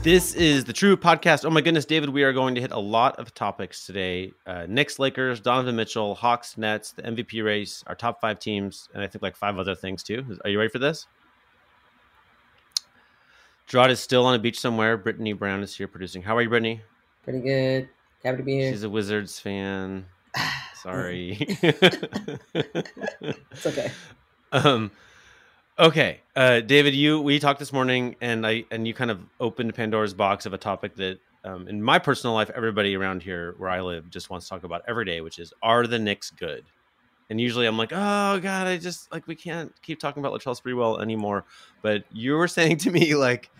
This is the True Podcast. Oh my goodness, David, we are going to hit a lot of topics today. Knicks, Lakers, Donovan Mitchell, Hawks, Nets, the MVP race, our top 5 teams, and I think like 5 other things too. Are you ready for this? Gerard is still on a beach somewhere. Brittany Brown is here producing. How are you, Brittany? Pretty good. Happy to be here. She's a Wizards fan. Sorry. It's okay. Okay, David, we talked this morning, and you kind of opened Pandora's box of a topic that, in my personal life, everybody around here where I live just wants to talk about every day, which is, are the Knicks good? And usually I'm like, oh God, I just we can't keep talking about Latrell Sprewell anymore. But you were saying to me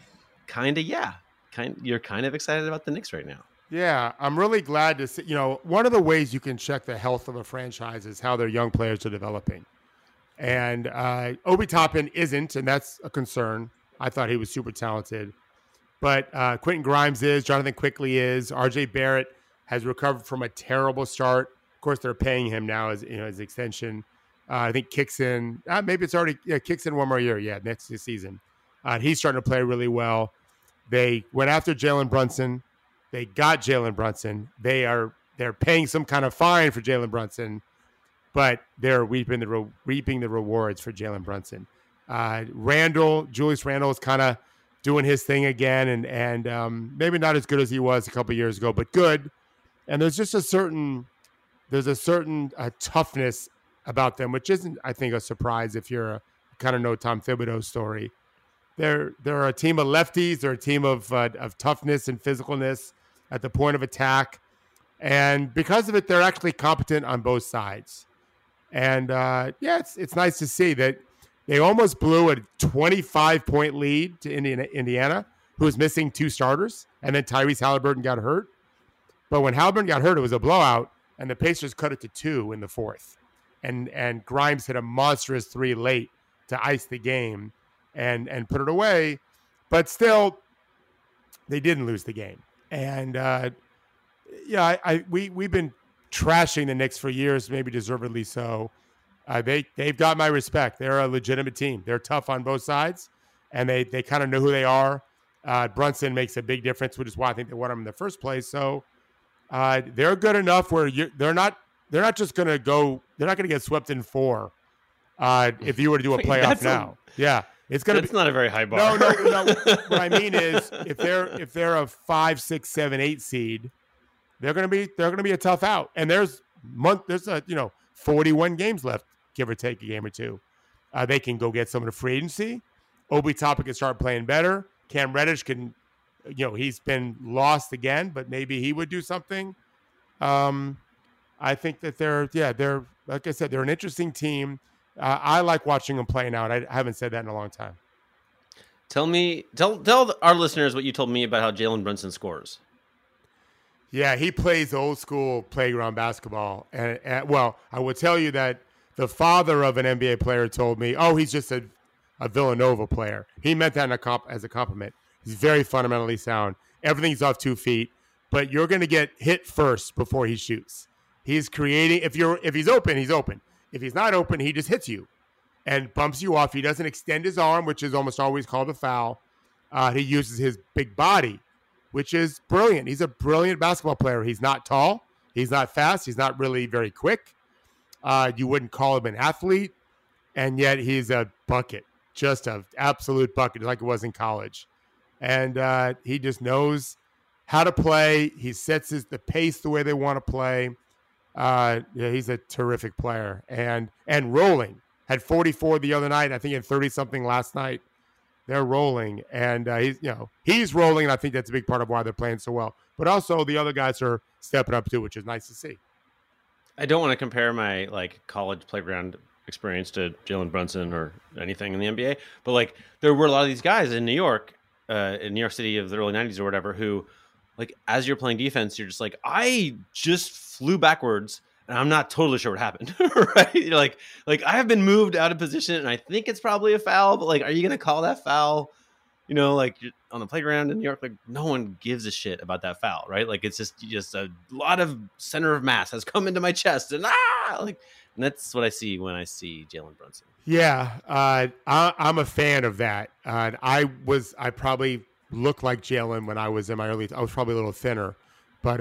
you're kind of excited about the Knicks right now. Yeah, I'm really glad to see. One of the ways you can check the health of a franchise is how their young players are developing. And Obi Toppin isn't, and that's a concern. I thought he was super talented. But Quentin Grimes is, Jonathan Quickly is, RJ Barrett has recovered from a terrible start. Of course, they're paying him now as his extension. I think kicks in, maybe it's already, kicks in one more year. Next season. He's starting to play really well. They went after Jalen Brunson. They got Jalen Brunson. They're paying some kind of fine for Jalen Brunson. But they're reaping the rewards for Jalen Brunson. Julius Randle is kind of doing his thing again, and maybe not as good as he was a couple years ago, but good. And there's just a certain toughness about them, which isn't, I think, a surprise if you're kind of know Tom Thibodeau's story. They're a team of lefties. They're a team of toughness and physicalness at the point of attack, and because of it, they're actually competent on both sides. And it's nice to see that they almost blew a 25-point lead to Indiana, who was missing 2 starters, and then Tyrese Halliburton got hurt. But when Halliburton got hurt, it was a blowout, and the Pacers cut it to 2 in the fourth. And Grimes hit a monstrous 3 late to ice the game and put it away. But still, they didn't lose the game. And we've been trashing the Knicks for years, maybe deservedly so. They've got my respect. They're a legitimate team. They're tough on both sides, and they kind of know who they are. Brunson makes a big difference, which is why I think they won him in the first place. So they're good enough where they're not just going to go. They're not going to get swept in 4 if you were to do a playoff now. It's going to. It's not a very high bar. No. What I mean is, if they're a 5, 6, 7, 8 seed. They're going to be a tough out, and there's 41 games left, give or take a game or two. They can go get some of the free agency. Obi Toppin can start playing better. Cam Reddish can, he's been lost again, but maybe he would do something. I think that they're like I said, they're an interesting team. I like watching them play now, and I haven't said that in a long time. Tell our listeners what you told me about how Jalen Brunson scores. Yeah, he plays old school playground basketball. And I will tell you that the father of an NBA player told me, he's just a Villanova player. He meant that as a compliment. He's very fundamentally sound. Everything's off 2 feet, but you're going to get hit first before he shoots. He's creating, if he's open, he's open. If he's not open, he just hits you and bumps you off. He doesn't extend his arm, which is almost always called a foul. He uses his big body, which is brilliant. He's a brilliant basketball player. He's not tall. He's not fast. He's not really very quick. You wouldn't call him an athlete, and yet he's a bucket, just an absolute bucket, like it was in college. And he just knows how to play. He sets the pace the way they want to play. He's a terrific player. And rolling. Had 44 the other night. I think he had 30-something last night. They're rolling, and he's rolling, and I think that's a big part of why they're playing so well. But also, the other guys are stepping up too, which is nice to see. I don't want to compare my college playground experience to Jalen Brunson or anything in the NBA, but there were a lot of these guys in New York City of the early '90s or whatever, who as you're playing defense, you're just I just flew backwards. And I'm not totally sure what happened, right? You're I have been moved out of position, and I think it's probably a foul. But are you going to call that foul? You're on the playground in New York, no one gives a shit about that foul, right? It's just a lot of center of mass has come into my chest, and and that's what I see when I see Jalen Brunson. Yeah, I'm a fan of that. I probably look like Jalen when I was in my early. I was probably a little thinner, but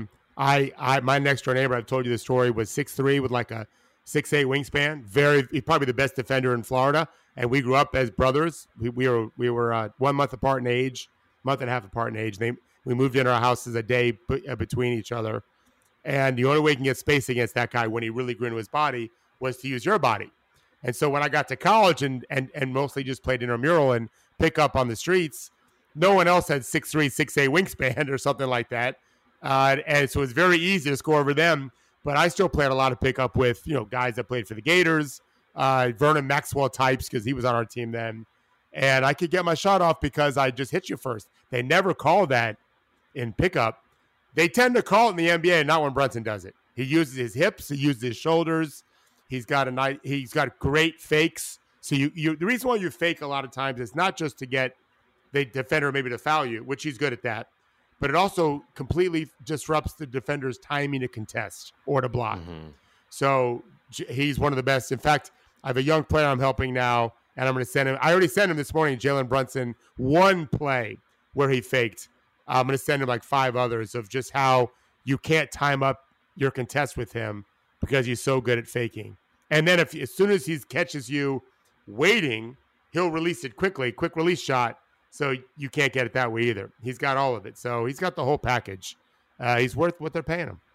I my next door neighbor, I've told you the story, was 6'3" with like a 6'8" wingspan. He's probably the best defender in Florida, and we grew up as brothers. We were 1 month apart in age, month and a half apart in age. We moved in our houses a day between each other, and the only way you can get space against that guy when he really grew into his body was to use your body. And so when I got to college and mostly just played intramural and pick up on the streets, no one else had 6'3", 6'8" wingspan or something like that. And so it was very easy to score over them. But I still played a lot of pickup with, guys that played for the Gators, Vernon Maxwell types, because he was on our team then. And I could get my shot off because I just hit you first. They never call that in pickup. They tend to call it in the NBA, not when Brunson does it. He uses his hips. He uses his shoulders. He's got great fakes. So the reason why you fake a lot of times is not just to get the defender maybe to foul you, which he's good at that, but it also completely disrupts the defender's timing to contest or to block. Mm-hmm. So he's one of the best. In fact, I have a young player I'm helping now, and I'm going to send him. I already sent him this morning, Jalen Brunson, one play where he faked. I'm going to send him like 5 others of just how you can't time up your contest with him because he's so good at faking. And then as soon as he catches you waiting, he'll release it quickly, quick release shot. So you can't get it that way either. He's got all of it. So he's got the whole package. He's worth what they're paying him.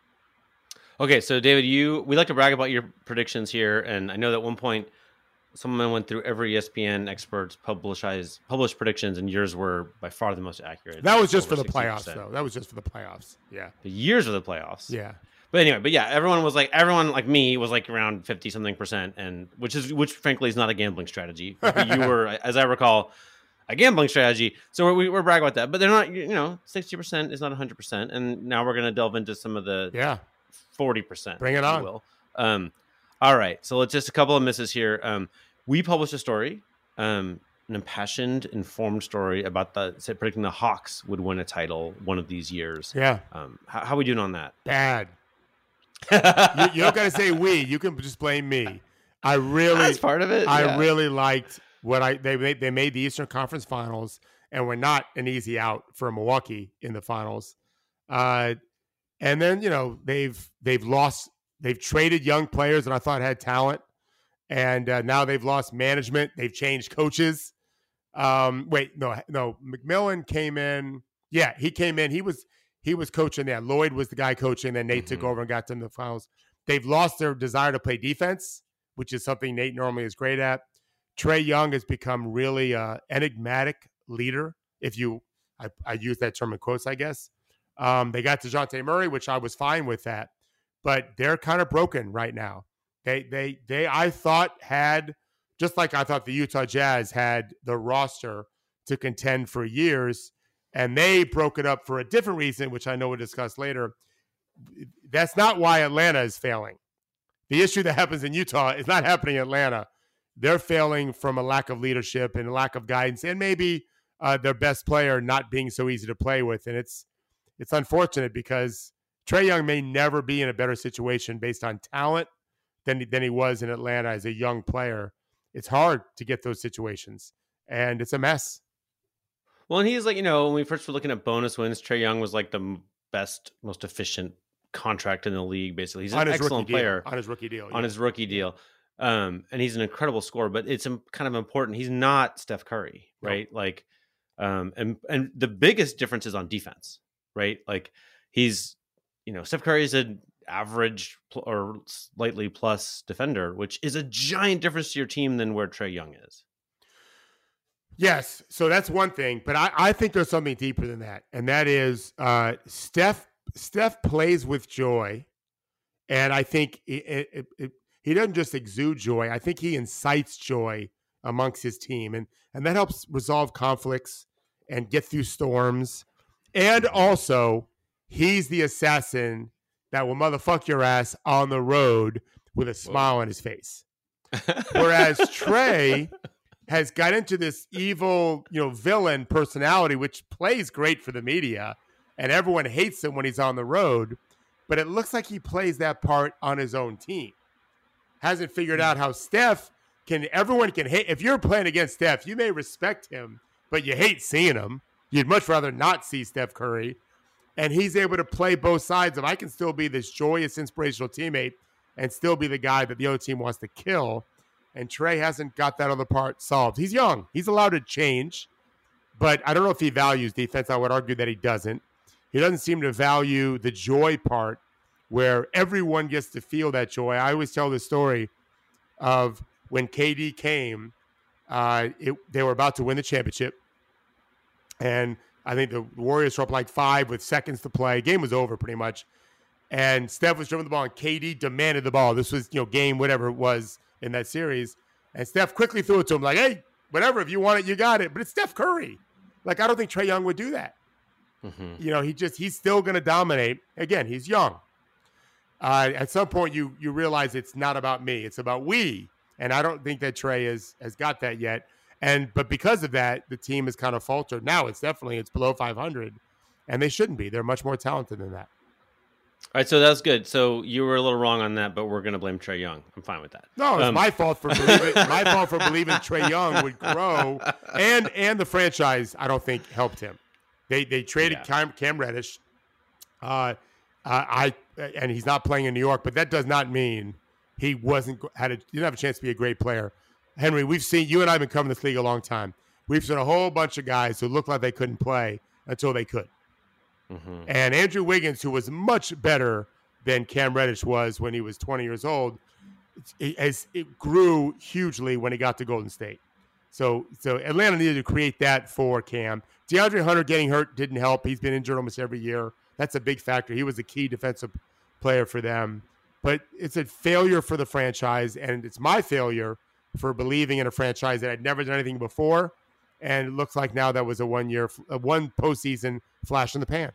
Okay, so David, we like to brag about your predictions here, and I know that at one point someone went through every ESPN expert's published predictions, and yours were by far the most accurate. That was just for the 60%. Playoffs, though. That was just for the playoffs. Yeah, the years of the playoffs. Yeah. But yeah, everyone like me was like around 50-something%, and which frankly is not a gambling strategy. You were, as I recall, a gambling strategy. So we're bragging about that, but they're not. 60% is not 100%, and now we're going to delve into some of the 40%. Bring it on. Will. All right, so let's just a couple of misses here. We published a story, an impassioned, informed story about predicting the Hawks would win a title one of these years. Yeah. How are we doing on that? Bad. you don't got to say we. You can just blame me. That's part of it. I really liked they made the Eastern Conference Finals and were not an easy out for Milwaukee in the finals. And then they've traded young players that I thought had talent, and now they've lost management. They've changed coaches. McMillan came in. Yeah, he came in. He was coaching that. Lloyd was the guy coaching. Then Nate took over and got them to the finals. They've lost their desire to play defense, which is something Nate normally is great at. Trae Young has become really an enigmatic leader. I use that term in quotes, I guess. They got DeJounte Murray, which I was fine with that, but they're kind of broken right now. I thought just like I thought the Utah Jazz had the roster to contend for years, and they broke it up for a different reason, which I know we'll discuss later. That's not why Atlanta is failing. The issue that happens in Utah is not happening in Atlanta. They're failing from a lack of leadership and a lack of guidance, and maybe their best player not being so easy to play with. And it's unfortunate because Trae Young may never be in a better situation based on talent than he was in Atlanta as a young player. It's hard to get those situations, and it's a mess. Well, and he's like, when we first were looking at bonus wins, Trae Young was like the best, most efficient contract in the league, basically. He's an excellent player. On his rookie deal. On his rookie deal. And he's an incredible scorer, but it's kind of important. He's not Steph Curry, right? No. And the biggest difference is on defense, right? Like he's, Steph Curry is an average or slightly plus defender, which is a giant difference to your team than where Trae Young is. Yes. So that's one thing, but I think there's something deeper than that. And that is Steph plays with joy. And I think he doesn't just exude joy. I think he incites joy amongst his team. And that helps resolve conflicts and get through storms. And also, he's the assassin that will motherfuck your ass on the road with a smile on his face. Whereas Trae has got into this evil, villain personality, which plays great for the media. And everyone hates him when he's on the road. But it looks like he plays that part on his own team. Hasn't figured out how everyone can hate. If you're playing against Steph, you may respect him, but you hate seeing him. You'd much rather not see Steph Curry. And he's able to play both sides of I can still be this joyous, inspirational teammate and still be the guy that the other team wants to kill. And Trae hasn't got that other part solved. He's young. He's allowed to change. But I don't know if he values defense. I would argue that he doesn't. He doesn't seem to value the joy part where everyone gets to feel that joy. I always tell the story of when KD came, they were about to win the championship. And I think the Warriors were up like 5 with seconds to play. Game was over pretty much. And Steph was dribbling the ball, and KD demanded the ball. This was, game whatever it was in that series. And Steph quickly threw it to him like, hey, whatever, if you want it, you got it. But it's Steph Curry. Like, I don't think Trae Young would do that. Mm-hmm. He's still going to dominate. Again, he's young. At some point, you realize it's not about me. It's about we. And I don't think that Trae has got that yet. But because of that, the team has kind of faltered. Now it's below 500, and they shouldn't be. They're much more talented than that. All right, so that's good. So you were a little wrong on that, but we're going to blame Trae Young. I'm fine with that. No, it's my fault for believing Trae Young would grow, and the franchise I don't think helped him. They traded Cam Reddish, and he's not playing in New York, but that does not mean he didn't have a chance to be a great player. Henry, you and I have been covering this league a long time. We've seen a whole bunch of guys who looked like they couldn't play until they could. Mm-hmm. And Andrew Wiggins, who was much better than Cam Reddish was when he was 20 years old, it grew hugely when he got to Golden State. So Atlanta needed to create that for Cam. DeAndre Hunter getting hurt didn't help. He's been injured almost every year. That's a big factor. He was a key defensive player for them. But it's a failure for the franchise, and it's my failure for believing in a franchise that had never done anything before. And it looks like now that was a one postseason flash in the pan.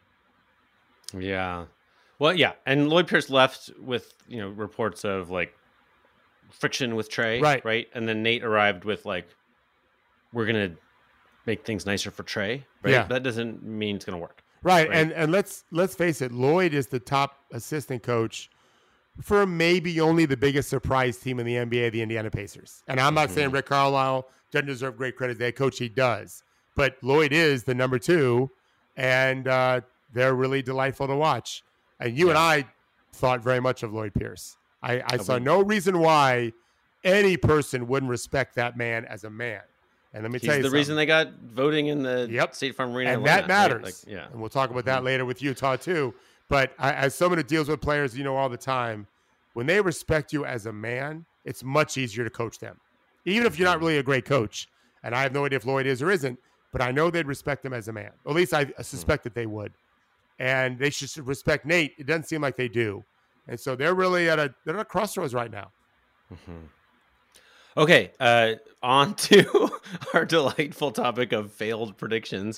Yeah. Well, yeah. And Lloyd Pierce left with, reports of like friction with Trae. Right. And then Nate arrived with like, we're going to make things nicer for Trae. Right. Yeah. That doesn't mean it's going to work. Right. And let's face it. Lloyd is the top assistant coach for maybe only the biggest surprise team in the NBA, the Indiana Pacers. And I'm not saying Rick Carlisle doesn't deserve great credit as head coach. He does. But Lloyd is the number 2, and they're really delightful to watch. And you and I thought very much of Lloyd Pierce. I saw no reason why any person wouldn't respect that man as a man. And let me tell you, the reason they got voting in the State Farm Arena. And that matters. Right? And we'll talk about that later with Utah too. But as someone who deals with players, all the time, when they respect you as a man, it's much easier to coach them. Even if you're not really a great coach. And I have no idea if Lloyd is or isn't, but I know they'd respect him as a man. At least I suspect that they would. And they should respect Nate. It doesn't seem like they do. And so they're really at a crossroads right now. Mm-hmm. Okay, on to our delightful topic of failed predictions.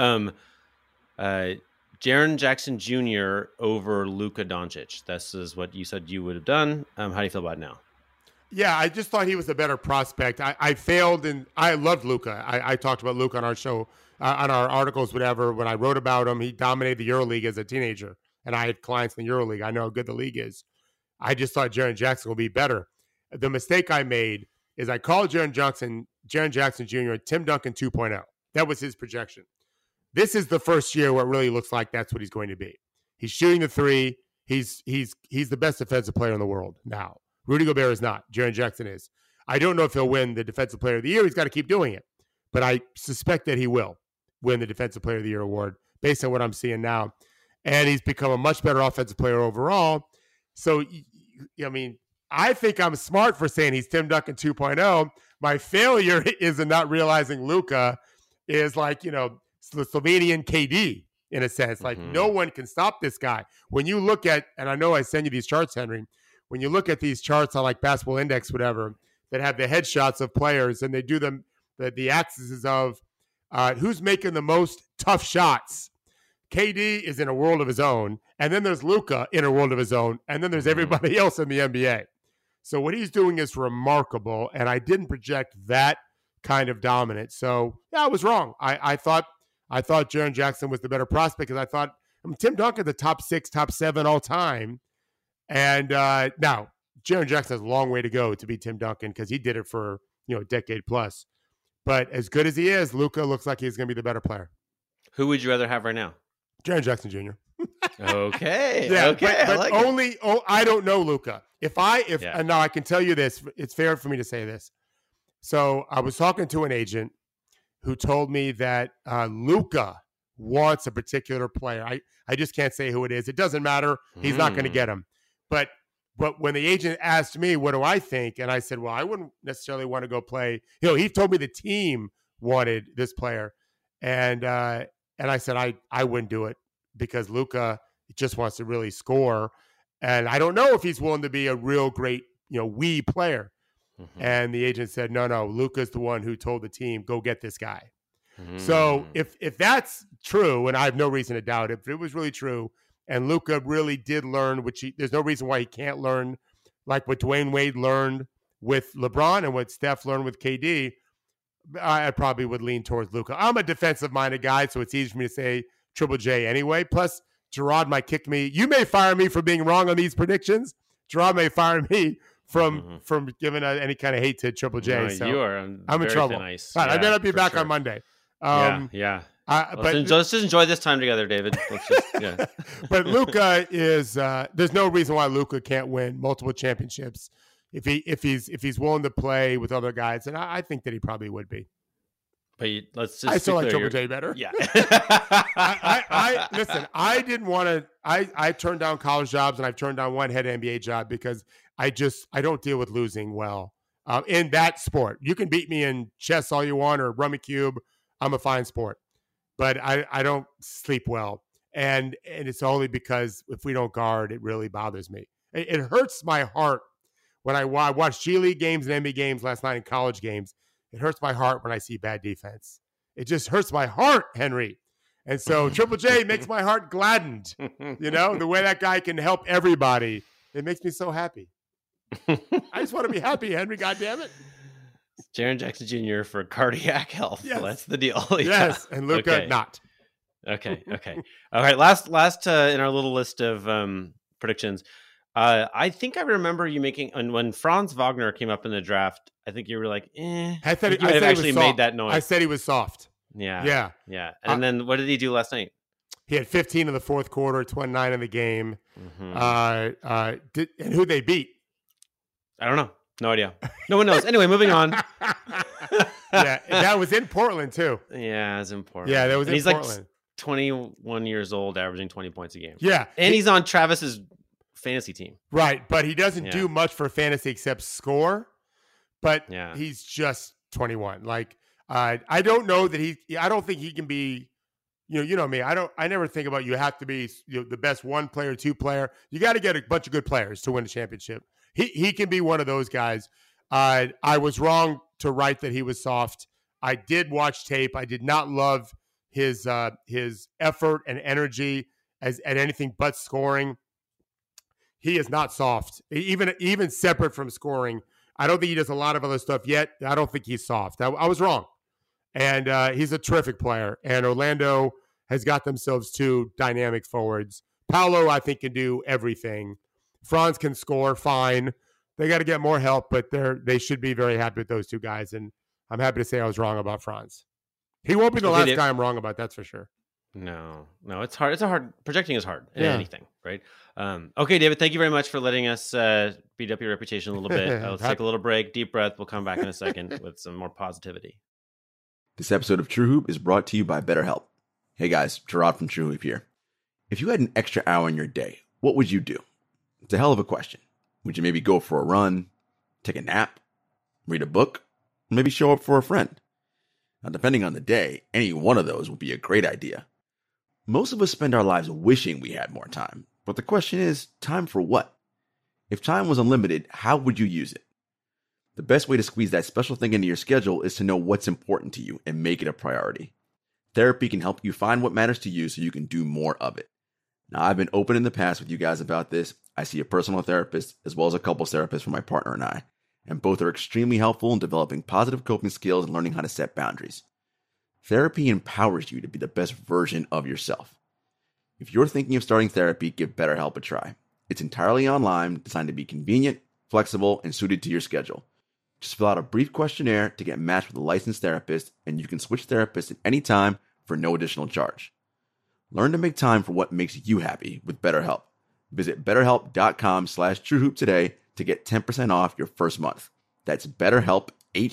Jaren Jackson Jr. over Luka Doncic. This is what you said you would have done. How do you feel about it now? Yeah, I just thought he was a better prospect. I failed, and I loved Luka. I talked about Luka on our show, on our articles, whatever. When I wrote about him, he dominated the EuroLeague as a teenager, and I had clients in the EuroLeague. I know how good the league is. I just thought Jaren Jackson would be better. The mistake I made is I called Jaren Jackson Jr. Tim Duncan 2.0. That was his projection. This is the first year where it really looks like that's what he's going to be. He's shooting the three. He's the best defensive player in the world now. Rudy Gobert is not. Jaren Jackson is. I don't know if he'll win the Defensive Player of the Year. He's got to keep doing it. But I suspect that he will win the Defensive Player of the Year award based on what I'm seeing now. And he's become a much better offensive player overall. So, I think I'm smart for saying he's Tim Duncan 2.0. My failure is in not realizing Luka is like, the Slovenian KD in a sense. Like, no one can stop this guy. When you look at, and I know I send you these charts, Henry, when you look at these charts on like Basketball Index, whatever, that have the headshots of players and they do them, the axes of who's making the most tough shots. KD is in a world of his own. And then there's Luka in a world of his own. And then there's everybody else in the NBA. So what he's doing is remarkable. And I didn't project that kind of dominance. So yeah, I was wrong. I thought Jaren Jackson was the better prospect because I thought Tim Duncan, the top 6, top 7 all time. And now Jaren Jackson has a long way to go to be Tim Duncan because he did it for a decade plus. But as good as he is, Luka looks like he's going to be the better player. Who would you rather have right now? Jaren Jackson Jr. Okay. Yeah, okay. but I like only. Oh, I don't know Luka. Yeah. And now I can tell you this. It's fair for me to say this. So I was talking to an agent who told me that Luka wants a particular player. I just can't say who it is. It doesn't matter. He's not going to get him. But when the agent asked me, what do I think? And I said, well, I wouldn't necessarily want to go play. He told me the team wanted this player. And I said, I wouldn't do it because Luka just wants to really score. And I don't know if he's willing to be a real great, wee player. Mm-hmm. And the agent said, no, Luka's the one who told the team, go get this guy. Mm-hmm. So if that's true, and I have no reason to doubt it, if it was really true, and Luka really did learn, there's no reason why he can't learn, like what Dwayne Wade learned with LeBron and what Steph learned with KD, I probably would lean towards Luka. I'm a defensive-minded guy, so it's easy for me to say Triple J anyway. Plus, Gerard might kick me. You may fire me for being wrong on these predictions. Gerard may fire me from giving any kind of hate to Triple J. No, so you are I'm in trouble. Nice. Right, Yeah, I may not be back sure. on Monday. Yeah. But let's just enjoy this time together, David. But Luka is. There's no reason why Luka can't win multiple championships if he's willing to play with other guys, and I think that he probably would be. But let's just. I still like Triple J better. Yeah. I listen. I didn't want to. I turned down college jobs and I've turned down one head NBA job because I don't deal with losing well in that sport. You can beat me in chess all you want or rummy cube. I'm a fine sport, but I don't sleep well, and it's only because if we don't guard, it really bothers me. It hurts my heart when I watched G League games and NBA games last night and college games. It hurts my heart when I see bad defense. It just hurts my heart, Henry. And so Triple J makes my heart gladdened. The way that guy can help everybody, it makes me so happy. I just want to be happy, Henry. God damn it. Jaren Jackson Jr. for cardiac health. Yes. Well, that's the deal. Yes, and Luka not. Okay. All right. Last in our little list of predictions. I think I remember you making when Franz Wagner came up in the draft. I think you were like, eh. I said you actually made that noise. I said he was soft. Yeah. And then what did he do last night? He had 15 in the fourth quarter, 29 in the game. Mm-hmm. And who they beat? I don't know. No idea. No one knows. Anyway, moving on. Yeah, that was in Portland too. Yeah, it was in Portland. Yeah, that was in Portland. Like 21 years old, averaging 20 points a game. Yeah. And he's on Travis's fantasy team. Right, but he doesn't do much for fantasy except score. But he's just 21. Like, I don't know that I don't think he can be, you know me. I never think about you have to be the best one player, two player. You got to get a bunch of good players to win a championship. He can be one of those guys. I was wrong to write that he was soft. I did watch tape. I did not love his effort and energy at anything but scoring. He is not soft. Even separate from scoring, I don't think he does a lot of other stuff yet. I don't think he's soft. I was wrong. And he's a terrific player. And Orlando has got themselves two dynamic forwards. Paolo, I think, can do everything. Franz can score fine. They got to get more help, but they should be very happy with those two guys. And I'm happy to say I was wrong about Franz. He won't be the last guy I'm wrong about, that's for sure. No, it's hard. Projecting is hard in anything, right? Okay, David, thank you very much for letting us beat up your reputation a little bit. Let's take a little break, deep breath. We'll come back in a second with some more positivity. This episode of True Hoop is brought to you by BetterHelp. Hey guys, Gerard from True Hoop here. If you had an extra hour in your day, what would you do? It's a hell of a question. Would you maybe go for a run, take a nap, read a book, maybe show up for a friend? Now, depending on the day, any one of those would be a great idea. Most of us spend our lives wishing we had more time, but the question is, time for what? If time was unlimited, how would you use it? The best way to squeeze that special thing into your schedule is to know what's important to you and make it a priority. Therapy can help you find what matters to you so you can do more of it. Now, I've been open in the past with you guys about this. I see a personal therapist as well as a couples therapist for my partner and I, and both are extremely helpful in developing positive coping skills and learning how to set boundaries. Therapy empowers you to be the best version of yourself. If you're thinking of starting therapy, give BetterHelp a try. It's entirely online, designed to be convenient, flexible, and suited to your schedule. Just fill out a brief questionnaire to get matched with a licensed therapist, and you can switch therapists at any time for no additional charge. Learn to make time for what makes you happy with BetterHelp. Visit betterhelp.com/truehoop today to get 10% off your first month. That's BetterHelp,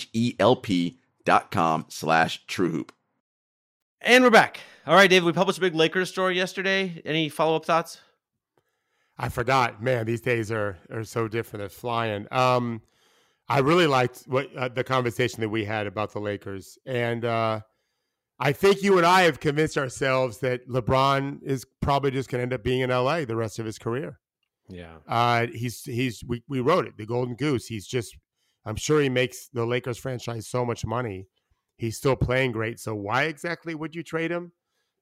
HELP.com/truehoop. And we're back. All right, Dave, we published a big Lakers story yesterday. Any follow-up thoughts? I forgot. Man, these days are so different. They're flying. I really liked the conversation that we had about the Lakers. And I think you and I have convinced ourselves that LeBron is probably just going to end up being in LA the rest of his career. Yeah. We wrote it, the Golden Goose. I'm sure he makes the Lakers franchise so much money. He's still playing great. So why exactly would you trade him?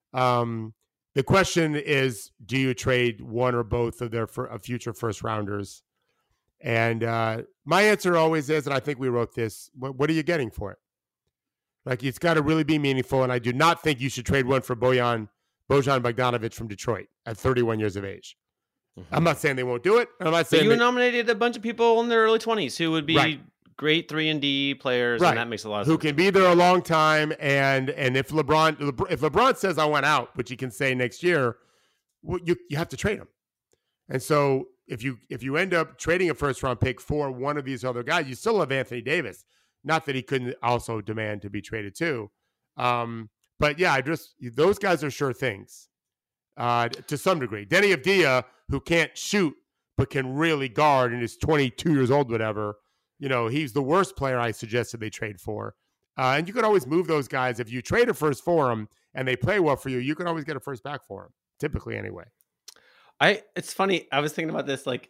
The question is, do you trade one or both of their future first rounders? And my answer always is, and I think we wrote this, what are you getting for it? Like, it's got to really be meaningful. And I do not think you should trade one for Bojan Bogdanovic from Detroit at 31 years of age. Mm-hmm. I'm not saying they won't do it. I'm not saying you nominated a bunch of people in their early 20s who would be great 3-and-D players, and that makes a lot of sense. Who can be there a long time, and if LeBron says I want out, which he can say next year, well, you have to trade him. And so if you end up trading a first round pick for one of these other guys, you still have Anthony Davis. Not that he couldn't also demand to be traded too, but yeah, those guys are sure things to some degree. Denny Avdia, who can't shoot but can really guard and is 22 years old, whatever. You know, he's the worst player I suggested they trade for. And you could always move those guys. If you trade a first for them and they play well for you, you can always get a first back for them, typically anyway. It's funny. I was thinking about this. Like,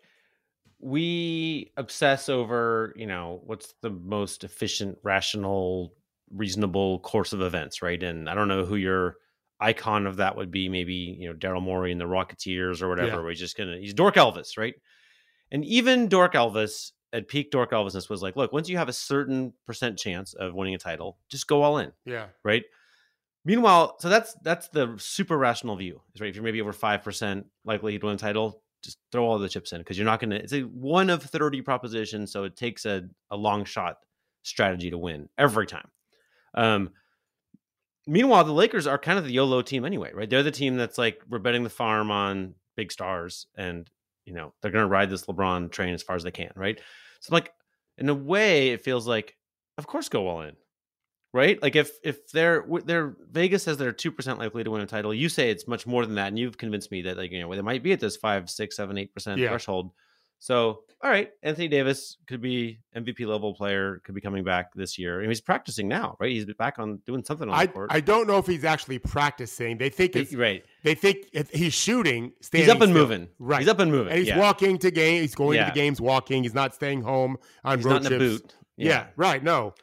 we obsess over, what's the most efficient, rational, reasonable course of events, right? And I don't know who your icon of that would be. Maybe, Daryl Morey and the Rocketeers or whatever. Yeah. Where he's Dork Elvis, right? And even Dork Elvis, at peak Dork Elvisness, was like, look, once you have a certain % chance of winning a title, just go all in. Yeah. Right. Meanwhile, so that's the super rational view, is right. If you're maybe over 5% likely to win a title, just throw all the chips in, because you're not going to. It's a 1 of 30 proposition, so it takes a long shot strategy to win every time. Meanwhile, the Lakers are kind of the YOLO team anyway, right? They're the team that's like, we're betting the farm on big stars, and they're going to ride this LeBron train as far as they can, right? So, like, in a way, it feels like, of course, go all in, right? Like, if they're Vegas says they're 2% likely to win a title, you say it's much more than that, and you've convinced me that, like, they might be at this 5, 6, 7, 8% threshold. So, all right, Anthony Davis could be MVP level player, could be coming back this year, and he's practicing now, right? He's back on doing something on the court. I don't know if he's actually practicing. They think right. They think if he's shooting, he's up and still. moving. Right, he's up and moving. And he's walking to games. He's going to the games walking. He's not staying home on he's road not trips. In a boot. Yeah, right. No,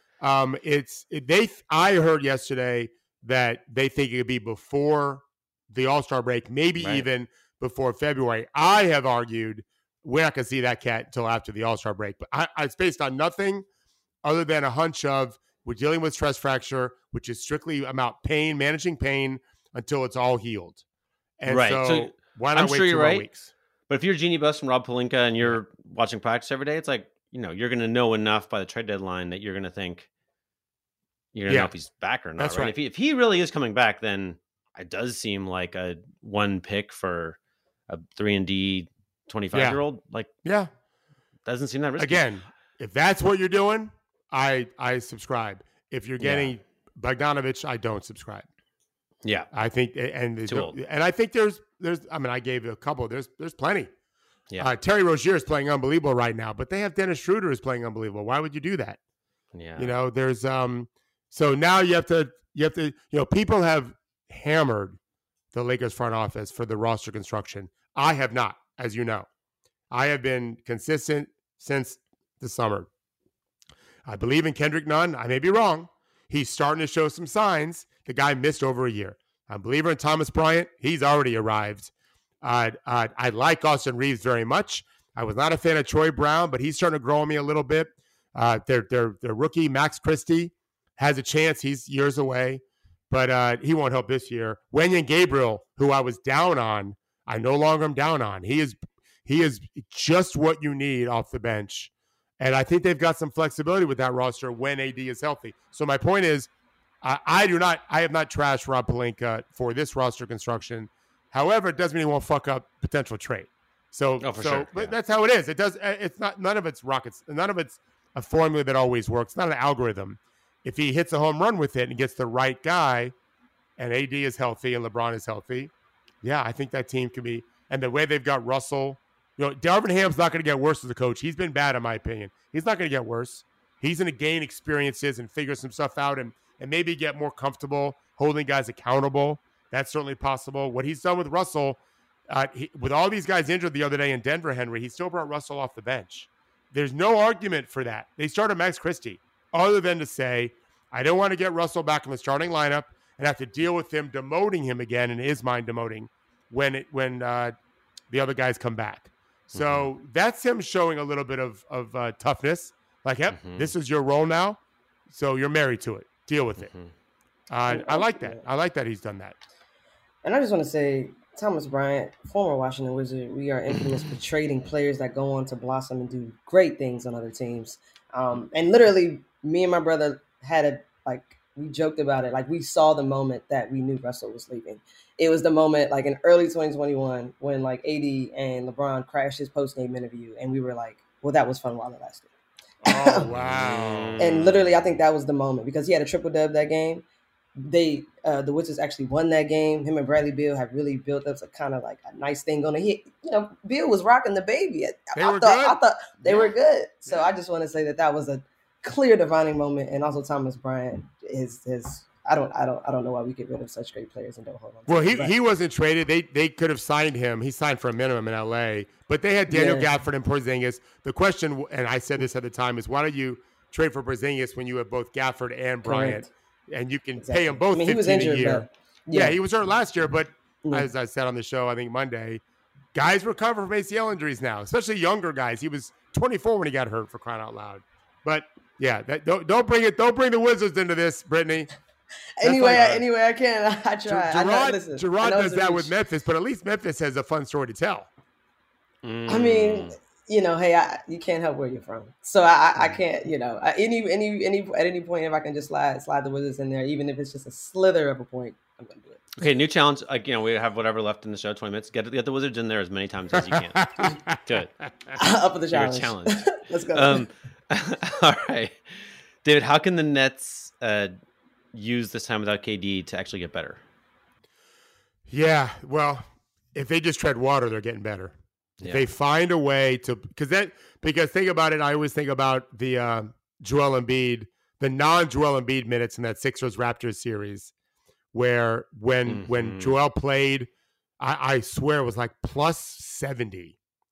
I heard yesterday that they think it could be before the All-Star break, maybe even before February. I have argued we're not going to see that cat until after the All-Star break. But it's based on nothing other than a hunch of we're dealing with stress fracture, which is strictly about pain, managing pain until it's all healed. And so why not wait 2 more weeks? But if you're Jeannie Buss and Rob Pelinka and you're watching practice every day, it's like, you're going to know enough by the trade deadline that you're going to think you're going to know if he's back or not. That's right. If he really is coming back, then it does seem like a 1 pick for a 3-and-D 25-year-old. Doesn't seem that risky. Again, if that's what you're doing, I subscribe. If you're getting Bogdanovic, I don't subscribe. Yeah, I think, and I think there's. I mean, I gave you a couple. There's plenty. Yeah, Terry Rozier is playing unbelievable right now, but they have Dennis Schroeder is playing unbelievable. Why would you do that? Yeah, there's So now you have to. People have hammered the Lakers front office for the roster construction. I have not, as you know. I have been consistent since the summer. I believe in Kendrick Nunn. I may be wrong. He's starting to show some signs. The guy missed over a year. I'm a believer in Thomas Bryant. He's already arrived. I like Austin Reeves very much. I was not a fan of Troy Brown, but he's starting to grow on me a little bit. Their rookie, Max Christie, has a chance. He's years away, but he won't help this year. Wenyen Gabriel, who I was down on, I no longer am down on. He is just what you need off the bench. And I think they've got some flexibility with that roster when AD is healthy. So my point is, I have not trashed Rob Pelinka for this roster construction. However, it doesn't mean he won't fuck up potential trade. So, but that's how it is. It does. It's not. None of it's rockets. None of it's a formula that always works. It's not an algorithm. If he hits a home run with it and gets the right guy, and AD is healthy and LeBron is healthy, yeah, I think that team can be. And the way they've got Russell, Darvin Ham's not going to get worse as a coach. He's been bad, in my opinion. He's not going to get worse. He's going to gain experiences and figure some stuff out and maybe get more comfortable holding guys accountable. That's certainly possible. What he's done with Russell, with all these guys injured the other day in Denver, Henry, he still brought Russell off the bench. There's no argument for that. They started Max Christie, other than to say, I don't want to get Russell back in the starting lineup and have to deal with him demoting him again, in his mind demoting, when the other guys come back. So that's him showing a little bit of toughness. Like, yep, this is your role now, so you're married to it. Deal with it. I like that. I like that he's done that. And I just want to say, Thomas Bryant, former Washington Wizard, we are infamous for trading players that go on to blossom and do great things on other teams. And literally, me and my brother we joked about it. Like, we saw the moment that we knew Russell was leaving. It was the moment, like, in early 2021 when, like, AD and LeBron crashed his post-game interview. And we were like, well, that was fun while it lasted. Oh, wow. And literally, I think that was the moment because he had a triple-dub that game. The Wizards actually won that game. Him and Bradley Beal have really built up a kind of like a nice thing going to Beal was rocking the baby. I thought they were good. So I just want to say that was a clear defining moment. And also Thomas Bryant is I don't know why we get rid of such great players and don't hold on. Well, he wasn't traded. They could have signed him. He signed for a minimum in LA, but they had Daniel Gafford and Porzingis. The question, and I said this at the time, is why don't you trade for Porzingis when you have both Gafford and Bryant? Correct. And you can pay them both $15 a year. Yeah, he was hurt last year, but as I said on the show, I think Monday, guys recover from ACL injuries now, especially younger guys. He was 24 when he got hurt, for crying out loud. But yeah, don't bring the Wizards into this, Brittany. Anyway, I can. I try. Gerard does that with Memphis, but at least Memphis has a fun story to tell. I mean, hey, you can't help where you're from, so I can't. At any point, if I can just slide the Wizards in there, even if it's just a slither of a point, I'm going to do it. Okay, new challenge. We have whatever left in the show, 20 minutes. Get the Wizards in there as many times as you can. Good. Up for the challenge. Let's go. All right, David. How can the Nets use this time without KD to actually get better? Yeah, well, if they just tread water, they're getting better. Yeah. They find a way to because think about it. I always think about the Joel Embiid, the non-Joel Embiid minutes in that Sixers Raptors series, where when Joel played, I swear it was like plus 70.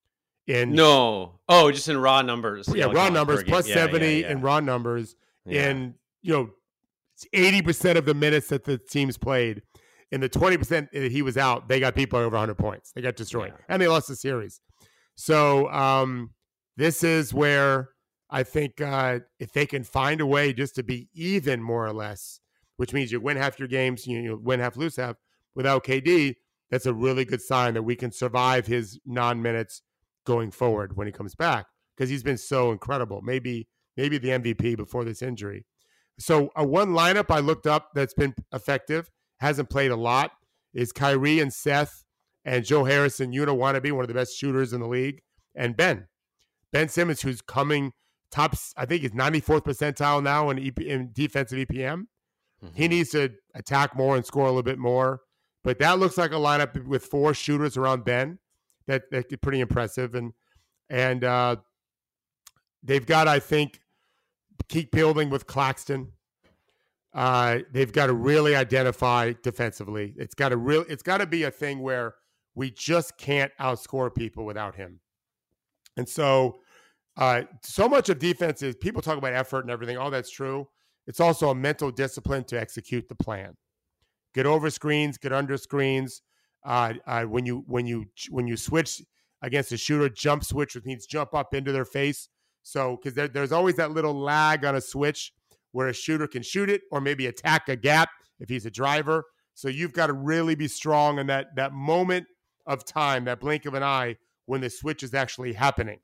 Just in raw numbers. Yeah, raw numbers plus 70 in raw numbers. And 80% of the minutes that the teams played. In the 20% that he was out, they got people over 100 points. They got destroyed. And they lost the series. So this is where I think if they can find a way just to be even more or less, which means you win half your games, you win half, lose half, without KD, that's a really good sign that we can survive his non-minutes going forward when he comes back because he's been so incredible. Maybe the MVP before this injury. So one lineup I looked up that's been effective, hasn't played a lot, is Kyrie and Seth and Joe Harrison, wannabe, one of the best shooters in the league, and Ben Simmons, who's coming tops. I think he's 94th percentile now in defensive EPM. He needs to attack more and score a little bit more, but that looks like a lineup with 4 shooters around Ben that pretty impressive, and they've got, I think, keep building with Claxton. They've got to really identify defensively. It's got to be a thing where we just can't outscore people without him. And so much of defense is people talk about effort and everything. All that's true. It's also a mental discipline to execute the plan. Get over screens, get under screens. When you switch against a shooter, jump switch, which means jump up into their face. So because there's always that little lag on a switch where a shooter can shoot it or maybe attack a gap if he's a driver. So you've got to really be strong in that moment of time, that blink of an eye when the switch is actually happening,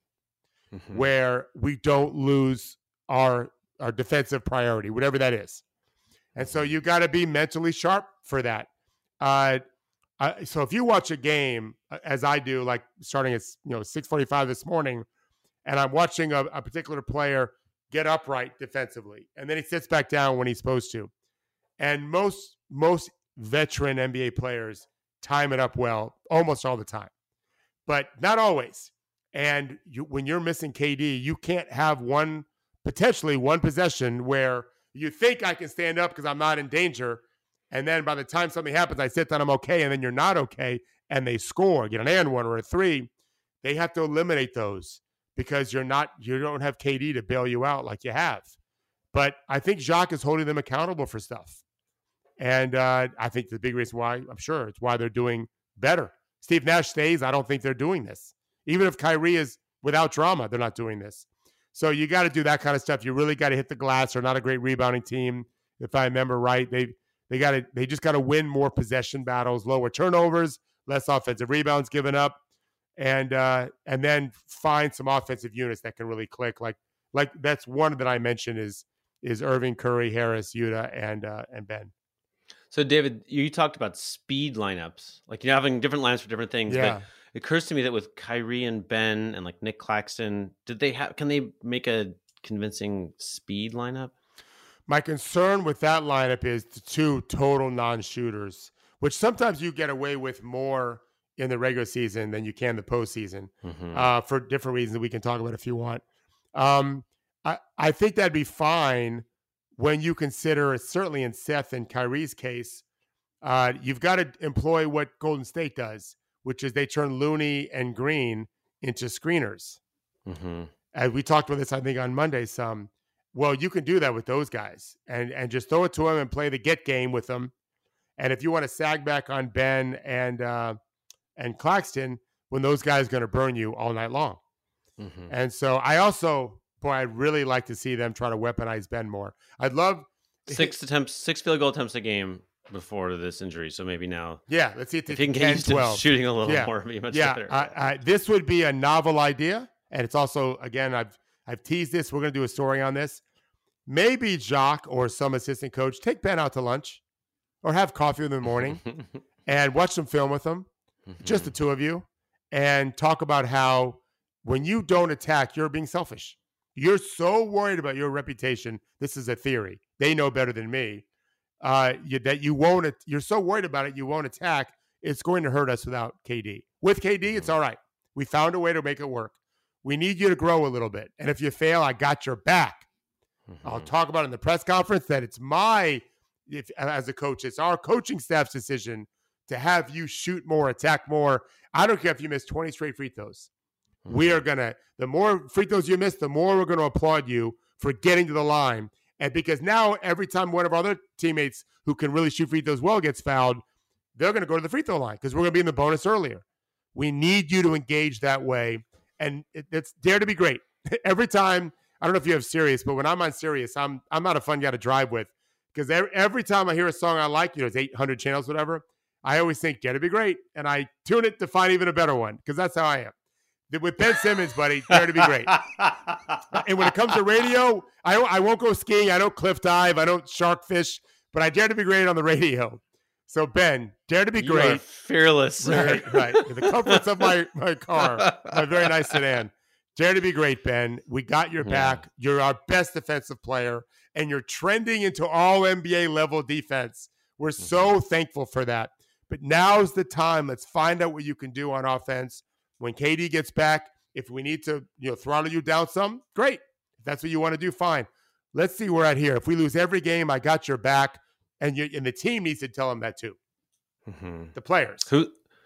where we don't lose our defensive priority, whatever that is. And so you got to be mentally sharp for that. So if you watch a game, as I do, like starting at 6:45 this morning, and I'm watching a particular player get upright defensively, and then he sits back down when he's supposed to, and most veteran NBA players time it up well almost all the time, but not always. And when you're missing KD, you can't have potentially one possession where you think I can stand up because I'm not in danger. And then by the time something happens, I sit down, I'm okay. And then you're not okay. And they score, get an and one or a three. They have to eliminate those because you don't have KD to bail you out like you have. But I think Jacques is holding them accountable for stuff. And I think the big reason why, I'm sure it's why they're doing better. Steve Nash stays. I don't think they're doing this. Even if Kyrie is without drama, they're not doing this. So you got to do that kind of stuff. You really got to hit the glass. They're not a great rebounding team. If I remember right, they just got to win more possession battles, lower turnovers, less offensive rebounds given up, and then find some offensive units that can really click. Like that's one that I mentioned is Irving, Curry, Harris, Yuta, and Ben. So David, you talked about speed lineups, like having different lines for different things. Yeah. But it occurs to me that with Kyrie and Ben and like Nick Claxton, can they make a convincing speed lineup? My concern with that lineup is the two total non-shooters, which sometimes you get away with more in the regular season than you can the postseason, for different reasons that we can talk about if you want. I think that'd be fine when you consider, certainly in Seth and Kyrie's case, you've got to employ what Golden State does, which is they turn Looney and Green into screeners. And we talked about this, I think, on Monday some. Well, you can do that with those guys and just throw it to them and play the get game with them. And if you want to sag back on Ben and Claxton, when those guys are going to burn you all night long. And so I'd really like to see them try to weaponize Ben more. I'd love 6 field goal attempts a game before this injury. So maybe now, let's see if he can get used to shooting a little more, be much better. This would be a novel idea, and it's also, again, I've teased this. We're going to do a story on this. Maybe Jacques or some assistant coach take Ben out to lunch or have coffee in the morning and watch some film with him, just the two of you, and talk about how when you don't attack, you're being selfish. You're so worried about your reputation. This is a theory. They know better than me. You're so worried about it, you won't attack. It's going to hurt us without KD. With KD, it's all right. We found a way to make it work. We need you to grow a little bit. And if you fail, I got your back. I'll talk about it in the press conference that it's as a coach, it's our coaching staff's decision to have you shoot more, attack more. I don't care if you miss 20 straight free throws. The more free throws you miss, the more we're going to applaud you for getting to the line. And because now every time one of our other teammates who can really shoot free throws well gets fouled, they're going to go to the free throw line because we're going to be in the bonus earlier. We need you to engage that way. And it's dare to be great. Every time, I don't know if you have Sirius, but when I'm on Sirius, I'm not a fun guy to drive with because every time I hear a song I like, there's 800 channels, whatever, I always think dare to be great. And I tune it to find even a better one because that's how I am. With Ben Simmons, buddy, dare to be great. And when it comes to radio, I won't go skiing. I don't cliff dive. I don't shark fish, but I dare to be great on the radio. So, Ben, dare to be great. You are fearless, sir. Right. In the comforts of my car, my very nice sedan. Dare to be great, Ben. We got your back. You're our best defensive player, and you're trending into all NBA level defense. We're so thankful for that. But now's the time. Let's find out what you can do on offense. When KD gets back, if we need to, throttle you down some, great. If that's what you want to do, fine. Let's see where we're at here. If we lose every game, I got your back, and the team needs to tell them that too. The players. I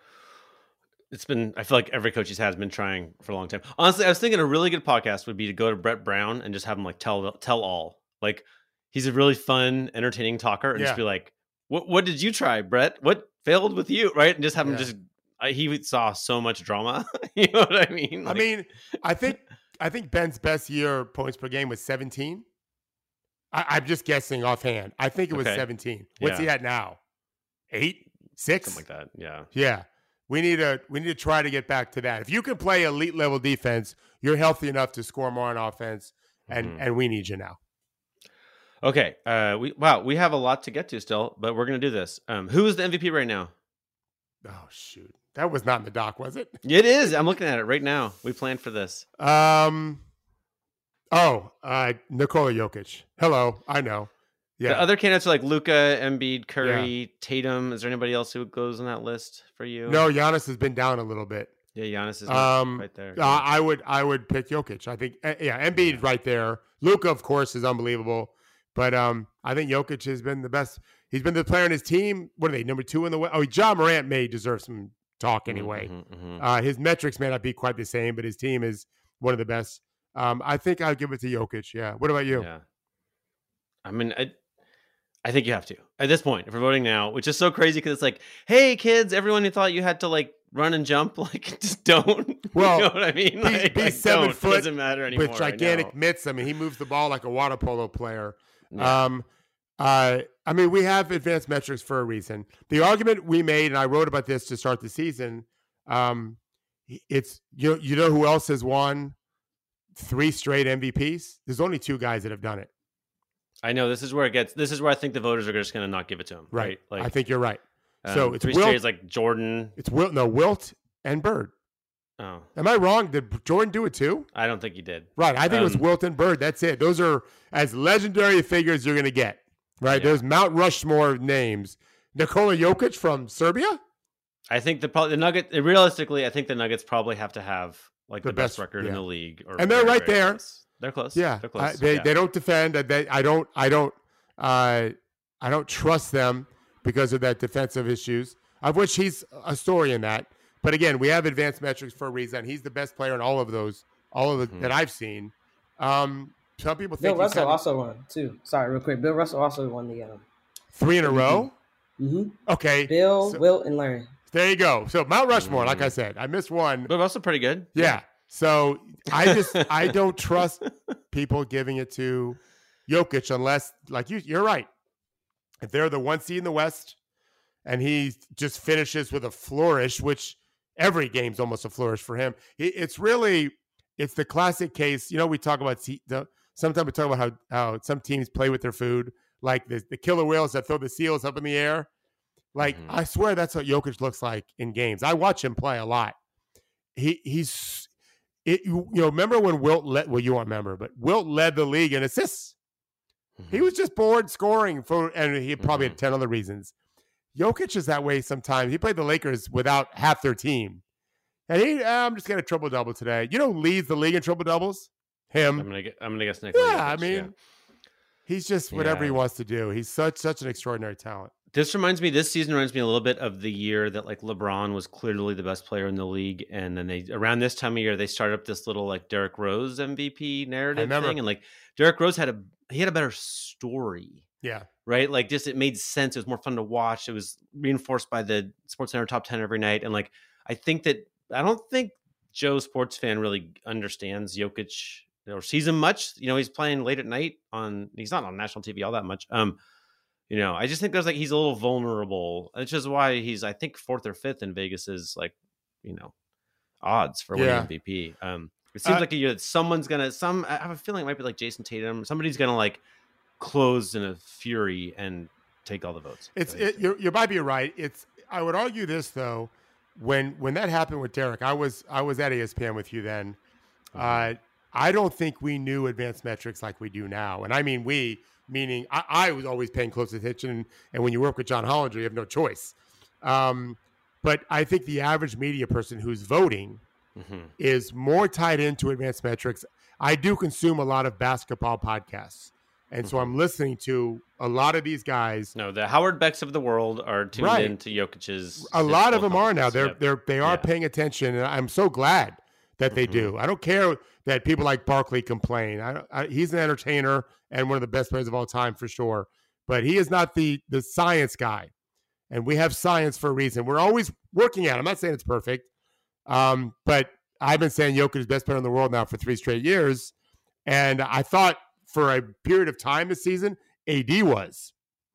feel like every coach he's had has been trying for a long time. Honestly, I was thinking a really good podcast would be to go to Brett Brown and just have him like tell all. Like he's a really fun, entertaining talker, and just be like, "What did you try, Brett? What failed with you?" Right, and just have him just. He saw so much drama. You know what I mean? Like, I think Ben's best year points per game was 17. I'm just guessing offhand. I think it was 17. What's he at now? 8, 6, something like that. Yeah. Yeah. We need to try to get back to that. If you can play elite level defense, you're healthy enough to score more on offense, and we need you now. Okay. We have a lot to get to still, but we're gonna do this. Who is the MVP right now? Oh shoot, that was not in the doc, was it? It is. I'm looking at it right now. We planned for this. Nikola Jokic. Hello, I know. Yeah. The other candidates are like Luka, Embiid, Curry, Tatum. Is there anybody else who goes on that list for you? No, Giannis has been down a little bit. Yeah, Giannis is right there. I would pick Jokic. I think Embiid is right there. Luka, of course, is unbelievable, but I think Jokic has been the best. He's been the player on his team. What are they, number 2 in the West? Oh, John Morant may deserve some talk anyway. His metrics may not be quite the same, but his team is one of the best. I think I'll give it to Jokic. Yeah. What about you? Yeah. I mean, I think you have to at this point if we're voting now, which is so crazy because it's like, hey, kids, everyone who thought you had to like run and jump, like just don't. Well, you know what I mean? Be 7 foot. Doesn't matter anymore. With gigantic mitts. I mean, he moves the ball like a water polo player. Yeah. I mean, we have advanced metrics for a reason. The argument we made, and I wrote about this to start the season, it's you know who else has won 3 straight MVPs? There's only 2 guys that have done it. I know this is where I think the voters are just going to not give it to him. Right. Like, I think you're right. So it's 3 straight is like Jordan. It's Wilt and Bird. Oh, am I wrong? Did Jordan do it too? I don't think he did. Right. I think it was Wilt and Bird. That's it. Those are as legendary figures you're going to get. Right. Yeah. There's Mount Rushmore names. Nikola Jokic from Serbia. I think the Nuggets. Realistically, I think the Nuggets probably have to have like the best record in the league, and they're right there. Close. They're close. Yeah, they're close. They don't defend. I don't trust them because of that defensive issues. Of which he's a story in that. But again, we have advanced metrics for a reason. He's the best player in all of that I've seen. Some people think Bill Russell also won too. Sorry, real quick. Bill Russell also won the 3 in a row. Mm-hmm. Okay. Bill, Wilt, and Larry. There you go. So Mount Rushmore, like I said, I missed one. But also pretty good. Yeah. So I don't trust people giving it to Jokic unless, like you're right. If they're the 1 seed in the West and he just finishes with a flourish, which every game's almost a flourish for him. It's the classic case. You know, we talk about sometimes we talk about how some teams play with their food, like the killer whales that throw the seals up in the air. Like I swear that's what Jokic looks like in games. I watch him play a lot. Remember when Wilt led? Well, you won't remember, but Wilt led the league in assists. He was just bored scoring and he probably had 10 other reasons. Jokic is that way sometimes. He played the Lakers without half their team. And I'm just getting a triple-double today. You know who leads the league in triple-doubles? Him. I'm gonna guess Nikola Jokic. I mean, he's just whatever he wants to do. He's such an extraordinary talent. This season reminds me a little bit of the year that like LeBron was clearly the best player in the league. And then around this time of year, they started up this little like Derrick Rose MVP narrative thing. And like Derrick Rose had a better story. Yeah. Right. Like just, it made sense. It was more fun to watch. It was reinforced by the SportsCenter top 10 every night. And like, I don't think Joe sports fan really understands Jokic or sees him much. You know, he's playing late at night he's not on national TV all that much. You know, I just think he's a little vulnerable, which is why he's, I think, 4th or 5th in Vegas's like, you know, odds for winning MVP. It seems like I have a feeling it might be like Jason Tatum. Somebody's going to like close in a fury and take all the votes. You might be right. I would argue this though, when that happened with Derek, I was at ESPN with you then. I don't think we knew advanced metrics like we do now. And I mean, meaning I was always paying close attention. And when you work with John Hollinger, you have no choice. But I think the average media person who's voting is more tied into advanced metrics. I do consume a lot of basketball podcasts. And so I'm listening to a lot of these guys. No, the Howard Becks of the world are tuned into Jokic's. A lot of them are now. They are paying attention. And I'm so glad that they do. I don't care that people like Barkley complain. He's an entertainer and one of the best players of all time for sure. But he is not the science guy. And we have science for a reason. We're always working at it. I'm not saying it's perfect. But I've been saying Jokic is the best player in the world now for 3 straight years. And I thought for a period of time this season, AD was.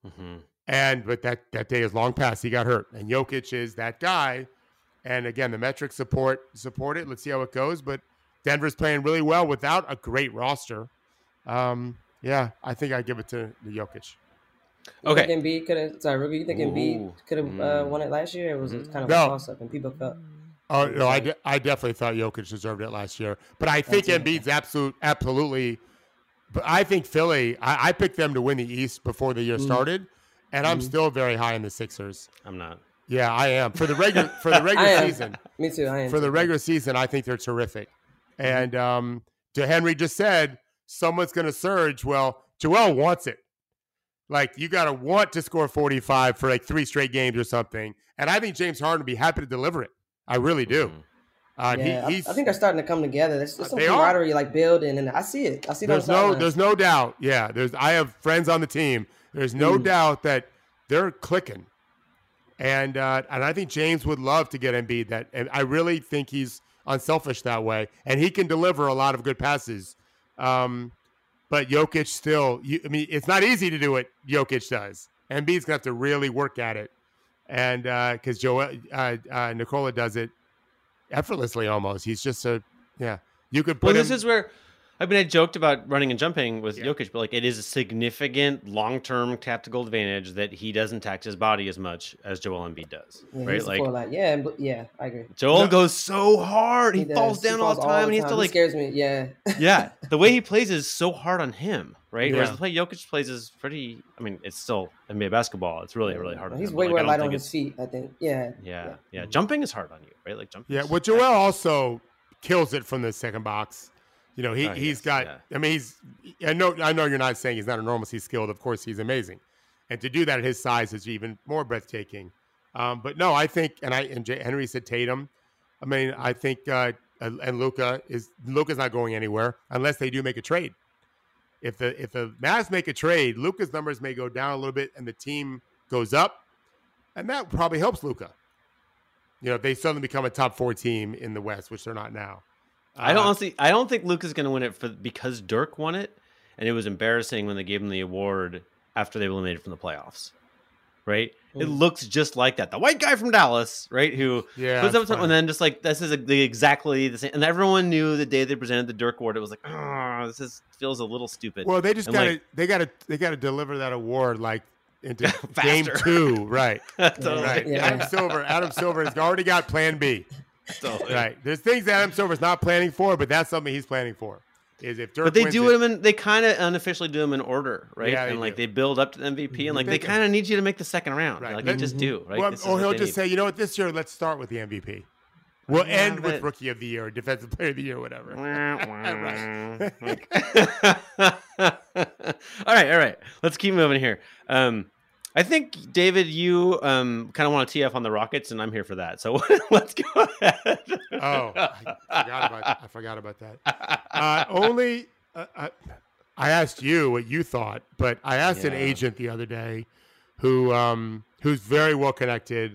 But that day is long past. He got hurt. And Jokic is that guy. And again, the metrics support it. Let's see how it goes. But Denver's playing really well without a great roster. Yeah, I think I'd give it to Jokic. You Okay. think Embiid could have? Sorry, Ruby. You think Embiid Ooh. could have won it last year? Or was it kind of a No. toss up and people felt? Oh it was no, like- I definitely thought Jokic deserved it last year, but I think too. Embiid's absolutely. But I think Philly. I picked them to win the East before the year started, and I'm still very high in the Sixers. I'm not. Yeah, I am for the regular I am. season. Me too. I am For too. the regular season, I think they're terrific. And to Henry just said, someone's going to surge. Well, Joel wants it. Like, you got to want to score 45 for like 3 straight games or something. And I think James Harden would be happy to deliver it. I really do. Yeah, I think they're starting to come together. There's some They are. camaraderie like building, and I see it. I see it on the sidelines. There's no doubt. Yeah, I have friends on the team. There's no doubt that they're clicking. And I think James would love to get Embiid that. And I really think he's unselfish that way. And he can deliver a lot of good passes. But Jokic still, I mean, it's not easy to do what Jokic does. Embiid's going to have to really work at it. And because Nikola does it effortlessly almost. He's just you could put Well, him. this is where, I mean, I joked about running and jumping with Jokic, but like it is a significant long-term tactical advantage that he doesn't tax his body as much as Joel Embiid does, Yeah, right? he's Like yeah, I agree. Joel goes so hard, he does. falls down all the time, and he has to He like, scares me. Yeah, yeah, the way he plays is so hard on him, right? Whereas Yeah. the way Jokic plays is pretty. I mean, it's still NBA basketball. It's really, really hard. On he's him, way but, more like, I light don't on think his feet. I think. Yeah. Yeah. Jumping is hard on you, right? Like jumping. Yeah, well, Joel also kills it from the second box. You know, he's got. yeah. I mean, I know you're not saying he's not enormously skilled. Of course, he's amazing, and to do that at his size is even more breathtaking. But no, I think, and Henry said Tatum. I mean, I think, and Luka's not going anywhere unless they do make a trade. If the Mavs make a trade, Luka's numbers may go down a little bit, and the team goes up, and that probably helps Luka. You know, if they suddenly become a top 4 team in the West, which they're not now. I don't think Luka's going to win it because Dirk won it, and it was embarrassing when they gave him the award after they were eliminated from the playoffs. Right? It looks just like that. The white guy from Dallas, right? Who puts up and then just like this is exactly the same. And everyone knew the day they presented the Dirk award, it was like, oh, feels a little stupid. Well, they just And, got to deliver that award like into game Faster. 2, right? Totally. Right. Yeah. Adam Silver has already got Plan B. Totally. Right. There's things that Adam Silver's not planning for, but that's something he's planning for. Is if Dirk But they wins do them they kind of unofficially do them in order, right? Yeah, they and like do. they build up to the MVP, and like they kind of need you to make the second round, Right. like they just do, right? Well, This is or what he'll they just need. say, you know what, this year let's start with the MVP. We'll end with but- Rookie of the Year, or Defensive Player of the Year, whatever. all right. Let's keep moving here. I think David, you kind of want to tee up on the Rockets, and I'm here for that. So let's go ahead. Oh, I forgot about that. I asked you what you thought, but I asked an Yeah. agent the other day who's very well connected.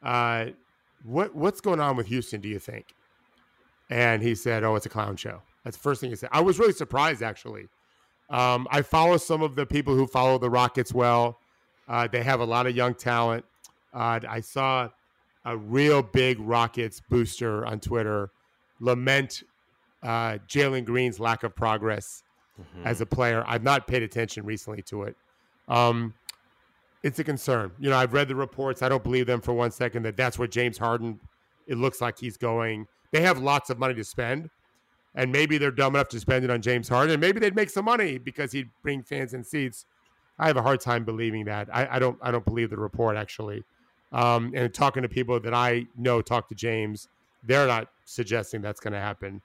What's going on with Houston, do you think? And he said, oh, it's a clown show. That's the first thing he said. I was really surprised, actually. I follow some of the people who follow the Rockets well. They have a lot of young talent. I saw a real big Rockets booster on Twitter lament Jalen Green's lack of progress as a player. I've not paid attention recently to it. It's a concern. You know, I've read the reports. I don't believe them for one second that that's where James Harden, it looks like he's going. They have lots of money to spend, and maybe they're dumb enough to spend it on James Harden. And maybe they'd make some money because he'd bring fans and seats. I have a hard time believing that. I don't believe the report, actually. And talking to people that I know talk to James, they're not suggesting that's going to happen.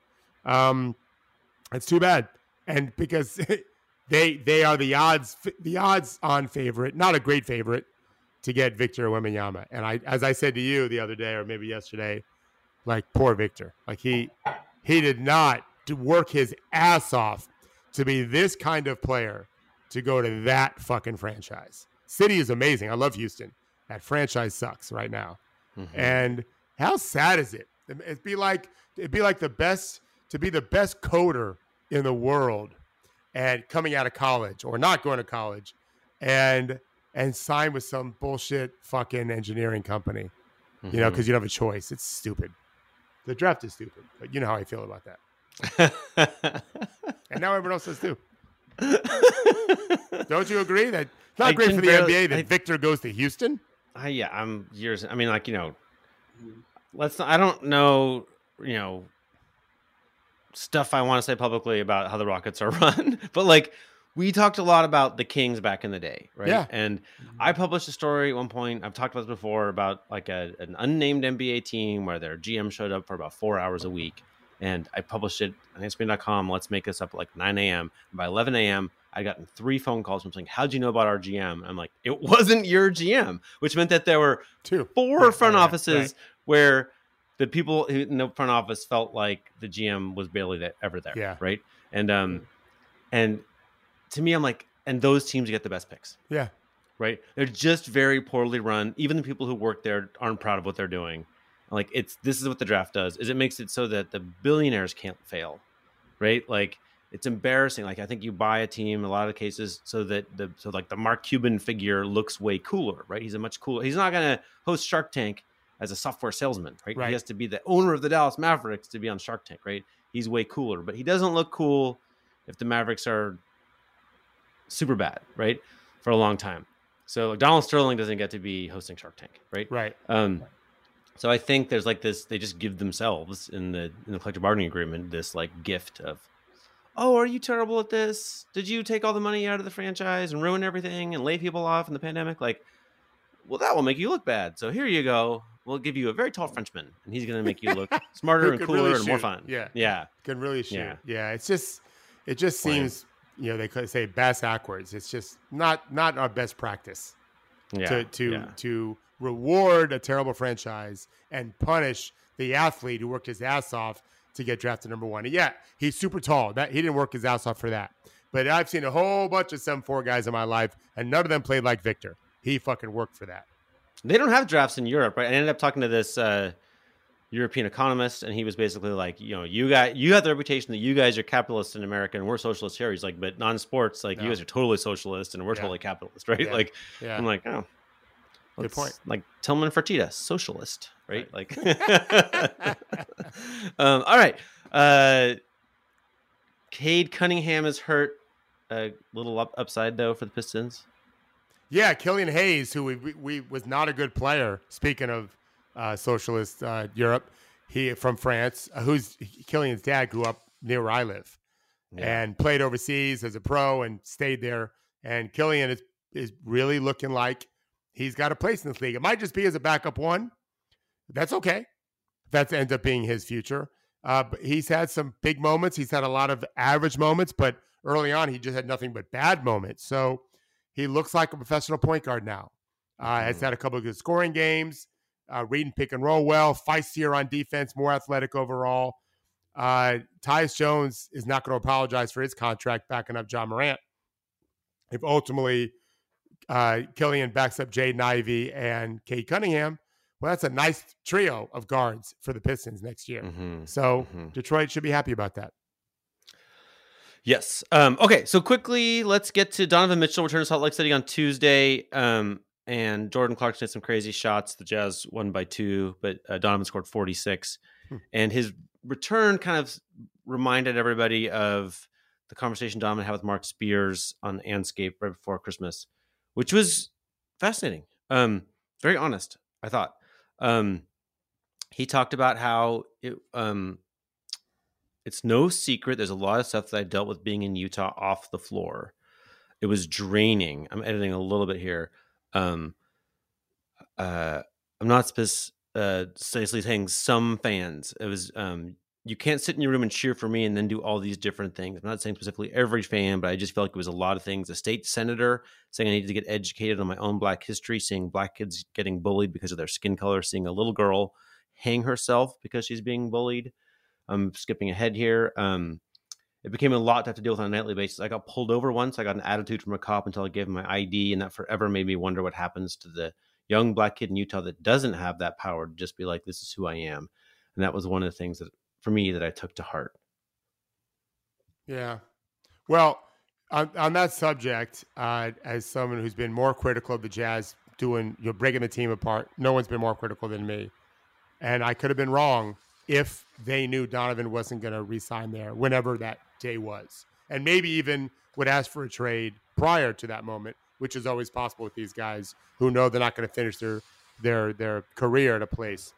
It's too bad. And because they are the odds on favorite, not a great favorite, to get Victor Wembanyama. And as I said to you the other day, or maybe yesterday, like, poor Victor. Like, he did not work his ass off to be this kind of player to go to that fucking franchise. City is amazing. I love Houston. That franchise sucks right now. And how sad is it? It'd be like the best coder in the world and coming out of college or not going to college and sign with some bullshit fucking engineering company, you know, because you don't have a choice. It's stupid. The draft is stupid, but you know how I feel about that. And now everyone else does too. Don't you agree that it's not I great can for the barely- NBA that I- Victor goes to Houston? Yeah, I'm years. I mean, like, let's not, I don't know, stuff I want to say publicly about how the Rockets are run, but like we talked a lot about the Kings back in the day, right? Yeah. And I published a story at one point. I've talked about this before about like an unnamed NBA team where their GM showed up for about 4 hours a week. And I published it on ESPN.com. Let's make this up at like 9 a.m. And by 11 a.m., I gotten 3 phone calls from saying, how'd you know about our GM? And I'm like, it wasn't your GM, which meant that there were 4 front offices where the people in the front office felt like the GM was barely ever there. Yeah. Right. And to me, I'm like, and those teams get the best picks. Yeah. Right. They're just very poorly run. Even the people who work there aren't proud of what they're doing. Like this is what the draft does, is it makes it so that the billionaires can't fail. Right. Like it's embarrassing. Like I think you buy a team in a lot of cases so that the Mark Cuban figure looks way cooler. Right. He's he's not going to host Shark Tank as a software salesman. Right. He has to be the owner of the Dallas Mavericks to be on Shark Tank. Right. He's way cooler, but he doesn't look cool if the Mavericks are super bad, right, for a long time. So Donald Sterling doesn't get to be hosting Shark Tank, right? Right. So I think there's like this, they just give themselves in the collective bargaining agreement this like gift of, oh, are you terrible at this? Did you take all the money out of the franchise and ruin everything and lay people off in the pandemic? Like, well, that will make you look bad. So here you go. We'll give you a very tall Frenchman, and he's going to make you look smarter and cooler really and more shoot. fun. Yeah. Can really shoot. Yeah. It just Plain. seems, they could say bass backwards. It's just not our best practice to reward a terrible franchise and punish the athlete who worked his ass off to get drafted number 1. And yeah, he's super tall. That he didn't work his ass off for that. But I've seen a whole bunch of 7'4" guys in my life, and none of them played like Victor. He fucking worked for that. They don't have drafts in Europe, right? I ended up talking to this European economist, and he was basically like, you have the reputation that you guys are capitalists in America and we're socialists here. He's like, but non-sports, like you guys are totally socialist and we're totally capitalist, right? Yeah. Like, Yeah. I'm like, oh, Good point. Like Tillman Fertitta, socialist, right? Like, all right. Cade Cunningham is hurt. A little upside though for the Pistons. Yeah, Killian Hayes, who we was not a good player. Speaking of socialist Europe, he from France, who's Killian's dad grew up near where I live, and played overseas as a pro and stayed there. And Killian is really looking like he's got a place in this league. It might just be as a backup one. That's okay. That ends up being his future. But he's had some big moments. He's had a lot of average moments, but early on he just had nothing but bad moments. So he looks like a professional point guard now. Has had a couple of good scoring games, reading pick and roll well, feistier on defense, more athletic overall. Tyus Jones is not going to apologize for his contract backing up John Morant. If ultimately Killian backs up Jaden Ivey and Cade Cunningham, well, that's a nice trio of guards for the Pistons next year. So Detroit should be happy about that. Yes. Okay, so quickly, let's get to Donovan Mitchell return to Salt Lake City on Tuesday. And Jordan Clarkson did some crazy shots. The Jazz won by 2, but Donovan scored 46. And his return kind of reminded everybody of the conversation Donovan had with Mark Spears on Anscape right before Christmas, which was fascinating. Very honest, I thought. He talked about how it's no secret. There's a lot of stuff that I dealt with being in Utah off the floor. It was draining. I'm editing a little bit here. I'm not precisely saying some fans. It was you can't sit in your room and cheer for me and then do all these different things. I'm not saying specifically every fan, but I just felt like it was a lot of things. A state senator saying I needed to get educated on my own Black history, seeing Black kids getting bullied because of their skin color, seeing a little girl hang herself because she's being bullied. I'm skipping ahead here. It became a lot to have to deal with on a nightly basis. I got pulled over once. I got an attitude from a cop until I gave him my ID, and that forever made me wonder what happens to the young Black kid in Utah that doesn't have that power to just be like, this is who I am. And that was one of the things that, for me, that I took to heart. Yeah. Well, on that subject, as someone who's been more critical of the Jazz breaking the team apart, no one's been more critical than me. And I could have been wrong if they knew Donovan wasn't going to re-sign there whenever that day was. And maybe even would ask for a trade prior to that moment, which is always possible with these guys who know they're not going to finish their career at a place.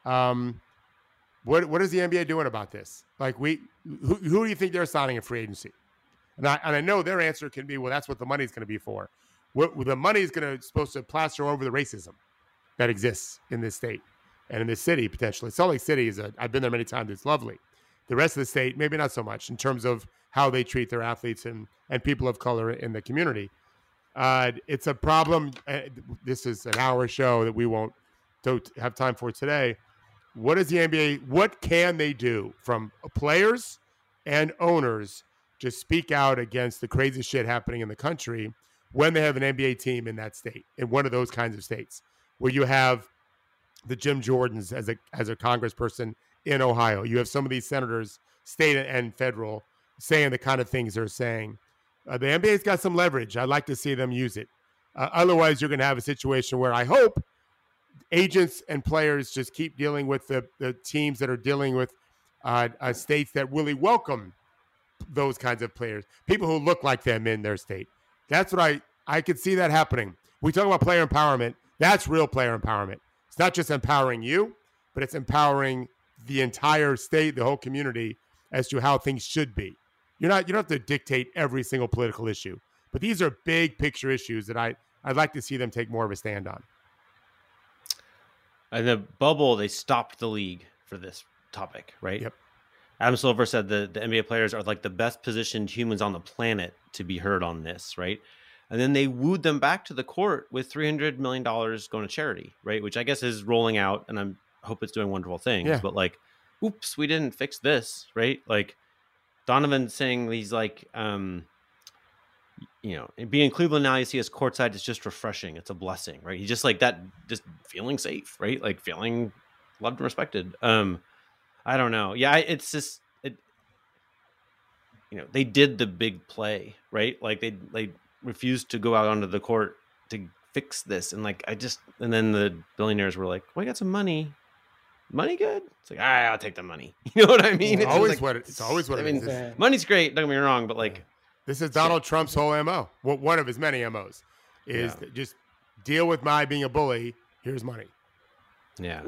What is the NBA doing about this? Like, who do you think they're signing in free agency? And I know their answer can be, well, that's what the money's going to be for. The money is supposed to plaster over the racism that exists in this state and in this city potentially. Salt Lake City I've been there many times. It's lovely. The rest of the state, maybe not so much in terms of how they treat their athletes and people of color in the community. It's a problem. This is an hour show that we won't have time for today. What is the NBA? What can they do from players and owners to speak out against the crazy shit happening in the country when they have an NBA team in that state, in one of those kinds of states, where you have the Jim Jordans as a congressperson in Ohio? You have some of these senators, state and federal, saying the kind of things they're saying. The NBA's got some leverage. I'd like to see them use it. Otherwise, you're going to have a situation where I hope agents and players just keep dealing with the teams that are dealing with states that really welcome those kinds of players, people who look like them in their state. That's what I could see that happening. We talk about player empowerment. That's real player empowerment. It's not just empowering you, but it's empowering the entire state, the whole community, as to how things should be. You don't have to dictate every single political issue, but these are big picture issues that I'd like to see them take more of a stand on. In the bubble, they stopped the league for this topic, right? Yep. Adam Silver said the NBA players are like the best positioned humans on the planet to be heard on this, right? And then they wooed them back to the court with $300 million going to charity, right? Which I guess is rolling out, and I hope it's doing wonderful things. Yeah. But like, oops, we didn't fix this, right? Like Donovan saying these like, being in Cleveland now, you see us courtside, it's just refreshing. It's a blessing, right? He's just like that, just feeling safe, right? Like feeling loved and respected. I don't know. Yeah, it's just they did the big play, right? Like they refused to go out onto the court to fix this, and and then the billionaires were like, "We got some money. Money good?" It's like, I'll take the money. You know what I mean? It's always what it is. Money's great. Don't get me wrong, but like, this is Donald Trump's whole MO. Well, one of his many MOs is just deal with my being a bully. Here's money. Yeah.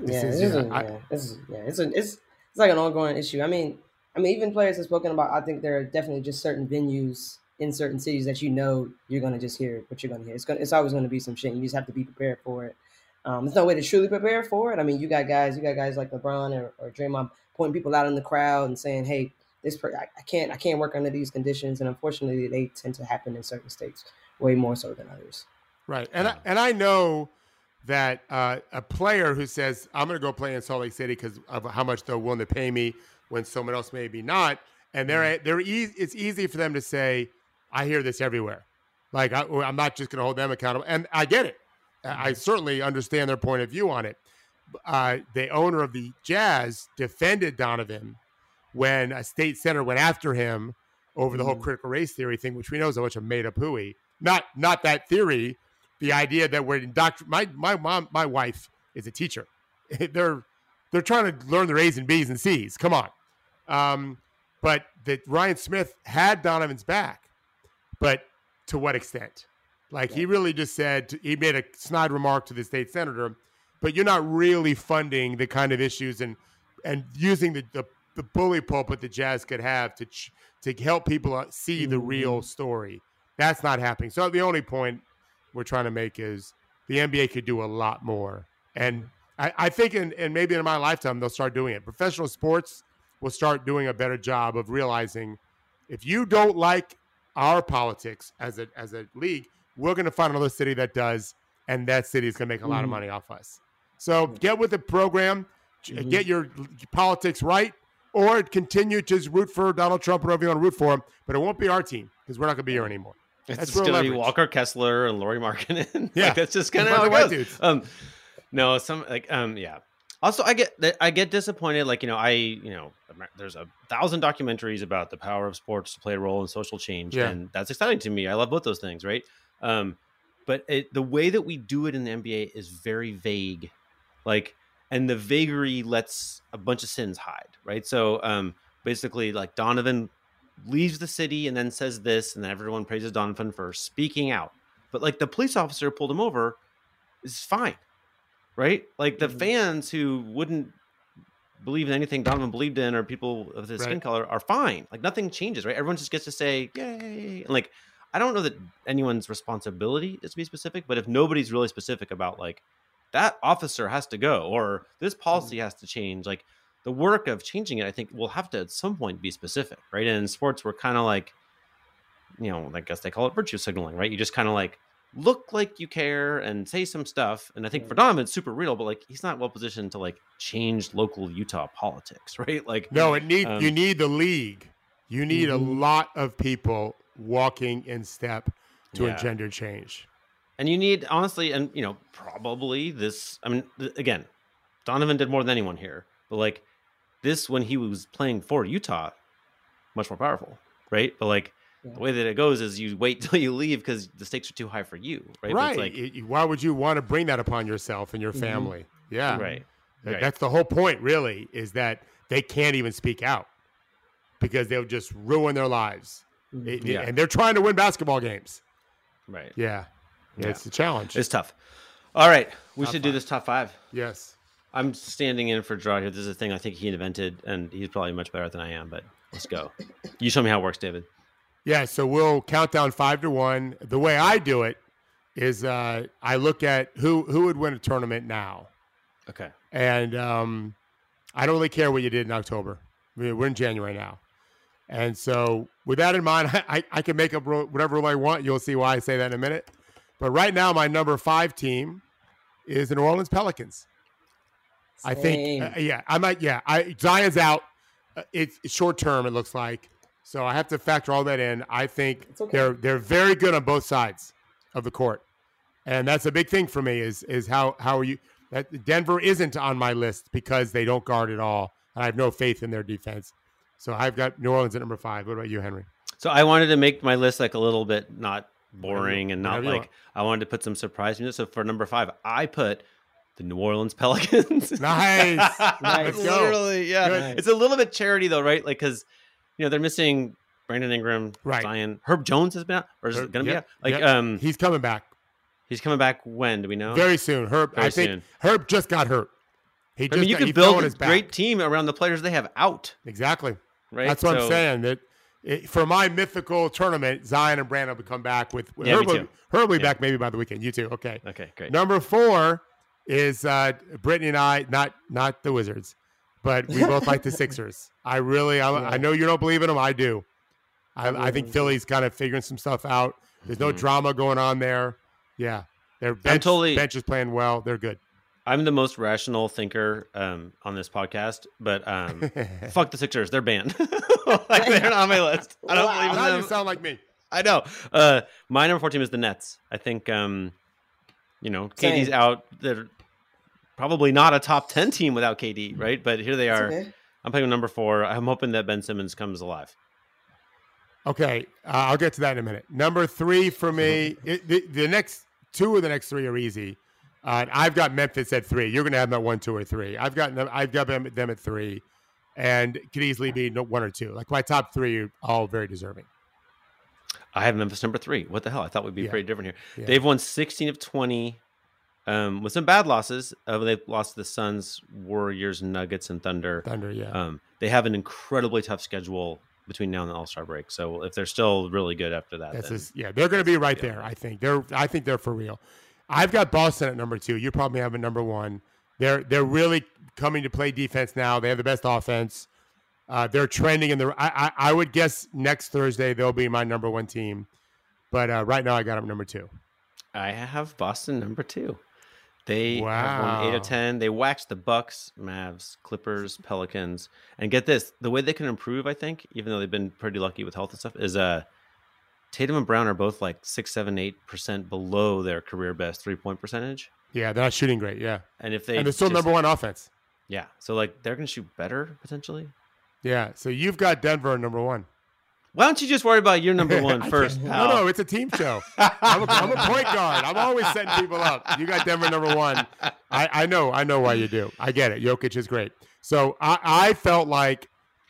It's like an ongoing issue. I mean, even players have spoken about. I think there are definitely just certain venues in certain cities that you're going to just hear what you're going to hear. It's always going to be some shit. You just have to be prepared for it. There's no way to truly prepare for it. I mean, you got guys like LeBron or Draymond pointing people out in the crowd and saying, "Hey, I can't work under these conditions." And unfortunately, they tend to happen in certain states way more so than others. Right, and I know that a player who says, "I'm going to go play in Salt Lake City because of how much they're willing to pay me," when someone else maybe not, and it's easy for them to say, "I hear this everywhere." Like I'm not just going to hold them accountable, and I get it. I certainly understand their point of view on it. The owner of the Jazz defended Donovan when a state senator went after him over the whole critical race theory thing, which we know is a bunch of made up hooey. Not that theory. The idea that we're my wife is a teacher. They're trying to learn their A's and B's and C's. Come on. But that Ryan Smith had Donovan's back, but to what extent? Like he really just said, he made a snide remark to the state senator, but you're not really funding the kind of issues and using the bully pulpit the Jazz could have to help people see the real story. That's not happening. So the only point we're trying to make is the NBA could do a lot more. And I think, and maybe in my lifetime, they'll start doing it. Professional sports will start doing a better job of realizing if you don't like our politics as a league, we're going to find another city that does, and that city is going to make a lot of money off us. So get with the program, get your politics right, or continue to root for Donald Trump, whatever you want to root for him, but it won't be our team because we're not going to be here anymore. It's going to be Walker Kessler and Laurie Markkinen. Yeah, that's just kind of how it goes. No, yeah. Also, I get disappointed. Like, there's 1,000 documentaries about the power of sports to play a role in social change, and that's exciting to me. I love both those things, right? But the way that we do it in the NBA is very vague, and the vagary lets a bunch of sins hide, right? So basically, like Donovan leaves the city and then says this, and then everyone praises Donovan for speaking out. But like the police officer pulled him over is fine, right? Like the fans who wouldn't believe in anything Donovan believed in, or people of his skin color, are fine. Like nothing changes, right? Everyone just gets to say yay. And like I don't know that anyone's responsibility is to be specific, but if nobody's really specific about like that officer has to go or this policy has to change, like the work of changing it, I think will have to at some point be specific, right? And in sports, we're kind of like, you know, I guess they call it virtue signaling, right? You just kind of like look like you care and say some stuff. And I think for Donovan, it's super real, but like he's not well positioned to like change local Utah politics, right? Like no, you need the league. You need a lot of people walking in step to engender change. And you need, honestly, and you know, probably this. I mean, again, Donovan did more than anyone here, but like this when he was playing for Utah, much more powerful, right? But like. The way that it goes is you wait till you leave because the stakes are too high for you, right? Right. Like, why would you want to bring that upon yourself and your family? Yeah. Right. That's the whole point, really, is that they can't even speak out because they'll just ruin their lives. And they're trying to win basketball games. Right. Yeah. It's a challenge. It's tough. All right. We should do this top 5. Yes. I'm standing in for Gerard here. This is a thing I think he invented, and he's probably much better than I am, but let's go. You show me how it works, David. Yeah, so we'll count down 5 to 1. The way I do it is I look at who would win a tournament now. Okay. And I don't really care what you did in October. We're in January now. And so with that in mind, I can make up whatever rule I want. You'll see why I say that in a minute. But right now, my number 5 team is the New Orleans Pelicans. Same. I think, Zion's out. It's short term, it looks like. So I have to factor all that in. I think they're very good on both sides of the court, and that's a big thing for me. Is how are you? That Denver isn't on my list because they don't guard at all, and I have no faith in their defense. So I've got New Orleans at number 5. What about you, Henry? So I wanted to make my list like a little bit not boring and not like I wanted to put some surprise in it. So for number 5, I put the New Orleans Pelicans. Nice. Let's go. Literally, yeah. Nice. It's a little bit charity though, right? Like because. You know, they're missing Brandon Ingram, Zion. Herb Jones has been out, or is it going to be out? Like, he's coming back. He's coming back when? Do we know? Very soon. I think Herb just got hurt. You can build a great team around the players they have out. Exactly. Right. That's what I'm saying. That for my mythical tournament, Zion and Brandon will come back with Herb will be back maybe by the weekend. You too. Okay. Okay. Great. Number 4 is Brittany and I, not the Wizards. But we both like the Sixers. I know you don't believe in them. I do. I think Philly's kind of figuring some stuff out. There's no drama going on there. Yeah. Their bench is playing well. They're good. I'm the most rational thinker on this podcast, but fuck the Sixers. They're banned. Like, they're not on my list. I don't believe in them. You sound like me. I know. My number 4 team is the Nets. I think, KD's out. They're probably not a top 10 team without KD, right? But here they are. Okay. I'm playing with number 4. I'm hoping that Ben Simmons comes alive. Okay, I'll get to that in a minute. Number 3 for me, the next 2 of the next 3 are easy. I've got Memphis at 3. You're going to have them at 1, 2, or 3. I've got them at 3, and could easily be 1 or 2. Like my top 3 are all very deserving. I have Memphis number 3. What the hell? I thought we'd be pretty different here. Yeah. They've won 16 of 20. With some bad losses, they lost to the Suns, Warriors, Nuggets, and Thunder. They have an incredibly tough schedule between now and the All-Star break. So if they're still really good after that, they're going to be right there. I think they're for real. I've got Boston at number 2. You probably have at number 1. They're really coming to play defense now. They have the best offense. They're trending in the. I would guess next Thursday they'll be my number 1 team, but right now I got them number 2. I have Boston number 2. They have won 8 of 10. They waxed the Bucks, Mavs, Clippers, Pelicans. And get this, the way they can improve, I think, even though they've been pretty lucky with health and stuff, is Tatum and Brown are both like 6, 7, 8% below their career best 3-point percentage. Yeah, they're not shooting great, yeah. And they're still number 1 offense. Yeah, so like they're going to shoot better, potentially. Yeah, so you've got Denver at number 1. Why don't you just worry about your number 1 first, pal? No, it's a team show. I'm a point guard. I'm always setting people up. You got Denver number 1. I know why you do. I get it. Jokic is great. So I felt like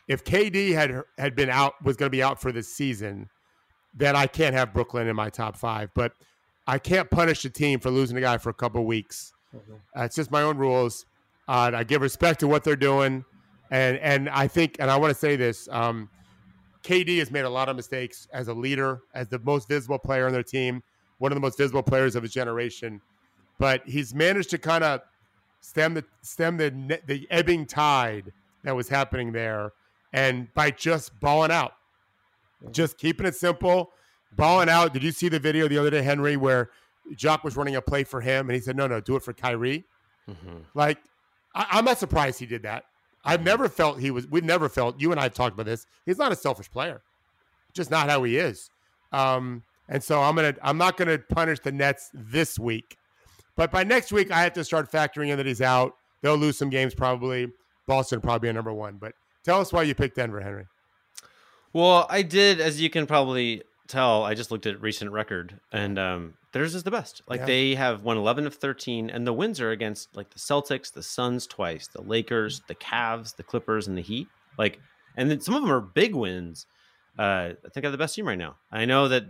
if KD had been out, was going to be out for this season, then I can't have Brooklyn in my top 5. But I can't punish the team for losing a guy for a couple of weeks. It's just my own rules. I give respect to what they're doing, and I think, and I want to say this. KD has made a lot of mistakes as a leader, as the most visible player on their team, one of the most visible players of his generation. But he's managed to kind of stem the ebbing tide that was happening there, and by just balling out, just keeping it simple, balling out. Did you see the video the other day, Henry, where Jock was running a play for him, and he said, "No, do it for Kyrie." Mm-hmm. Like, I'm not surprised he did that. We've never felt, you and I have talked about this. He's not a selfish player. Just not how he is. And so I'm not gonna punish the Nets this week. But by next week, I have to start factoring in that he's out. They'll lose some games probably. Boston probably a number 1. But tell us why you picked Denver, Henry. Well, I did, as you can probably tell, I just looked at recent record, and theirs is the best. Like, they have won 11 of 13, and the wins are against like the Celtics, the Suns twice, the Lakers, the Cavs, the Clippers, and the Heat. Like, and then some of them are big wins. I think they're the best team right now. I know that,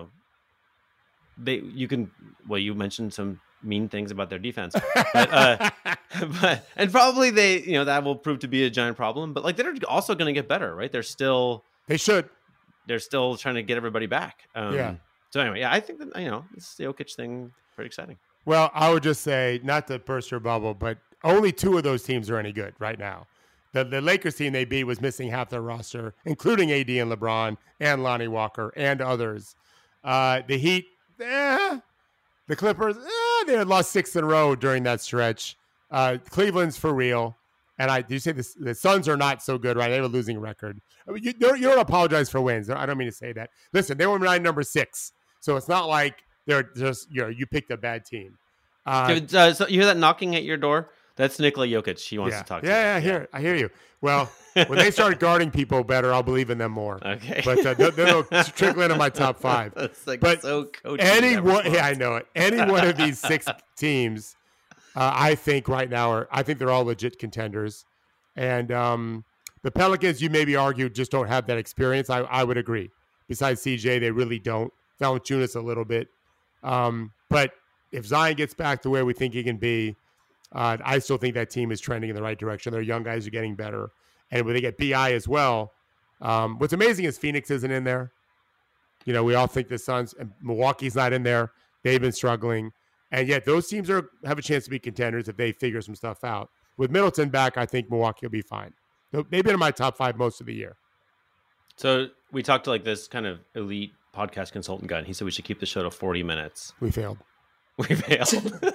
you mentioned some mean things about their defense, but and probably that will prove to be a giant problem. But like, they're also going to get better, right? They're still trying to get everybody back. So anyway, I think that, this Jokic thing, pretty exciting. Well, I would just say, not to burst your bubble, but only 2 of those teams are any good right now. The Lakers team they beat was missing half their roster, including AD and LeBron and Lonnie Walker and others. The Heat, the Clippers, they had lost 6 in a row during that stretch. Cleveland's for real. And did you say the Suns are not so good, right? They have a losing record. I mean, you don't apologize for wins. I don't mean to say that. Listen, they were number 6. So it's not like they're just, you picked a bad team. So you hear that knocking at your door? That's Nikola Jokic. He wants to talk to you. Yeah, I hear you. Well, when they start guarding people better, I'll believe in them more. Okay. But they'll trickle into my top 5. That's like, but so coachy. I know it. Any one of these 6 teams, I think right now I think they're all legit contenders. And the Pelicans, you maybe argue, just don't have that experience. I would agree. Besides CJ, they really don't. Valanciunas a little bit. But if Zion gets back to where we think he can be, I still think that team is trending in the right direction. Their young guys are getting better. And when they get BI as well, what's amazing is Phoenix isn't in there. We all think the Suns and Milwaukee's not in there. They've been struggling. And yet those teams have a chance to be contenders if they figure some stuff out. With Middleton back, I think Milwaukee will be fine. They've been in my top 5 most of the year. So we talked to like this kind of elite podcast consultant guy, and he said we should keep the show to 40 minutes. We failed. You can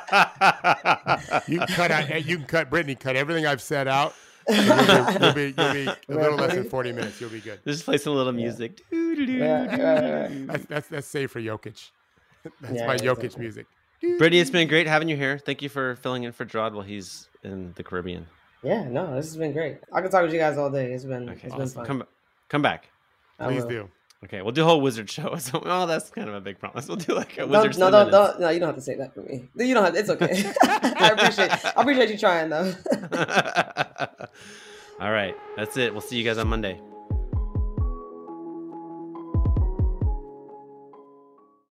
cut Brittany, cut everything I've said out. You'll be a little less than 40 minutes. You'll be good. Just play some little music. That's safe for Jokic. That's my Jokic music. Brittany, it's been great having you here. Thank you for filling in for Gerard while he's in the Caribbean. Yeah, no, this has been great. I can talk with you guys all day. It's been fun. Come back. Please do. Okay, we'll do a whole wizard show. So, that's kind of a big promise. We'll do like a wizard. No, you don't have to say that for me. You don't have. It's okay. I appreciate you trying though. All right, that's it. We'll see you guys on Monday.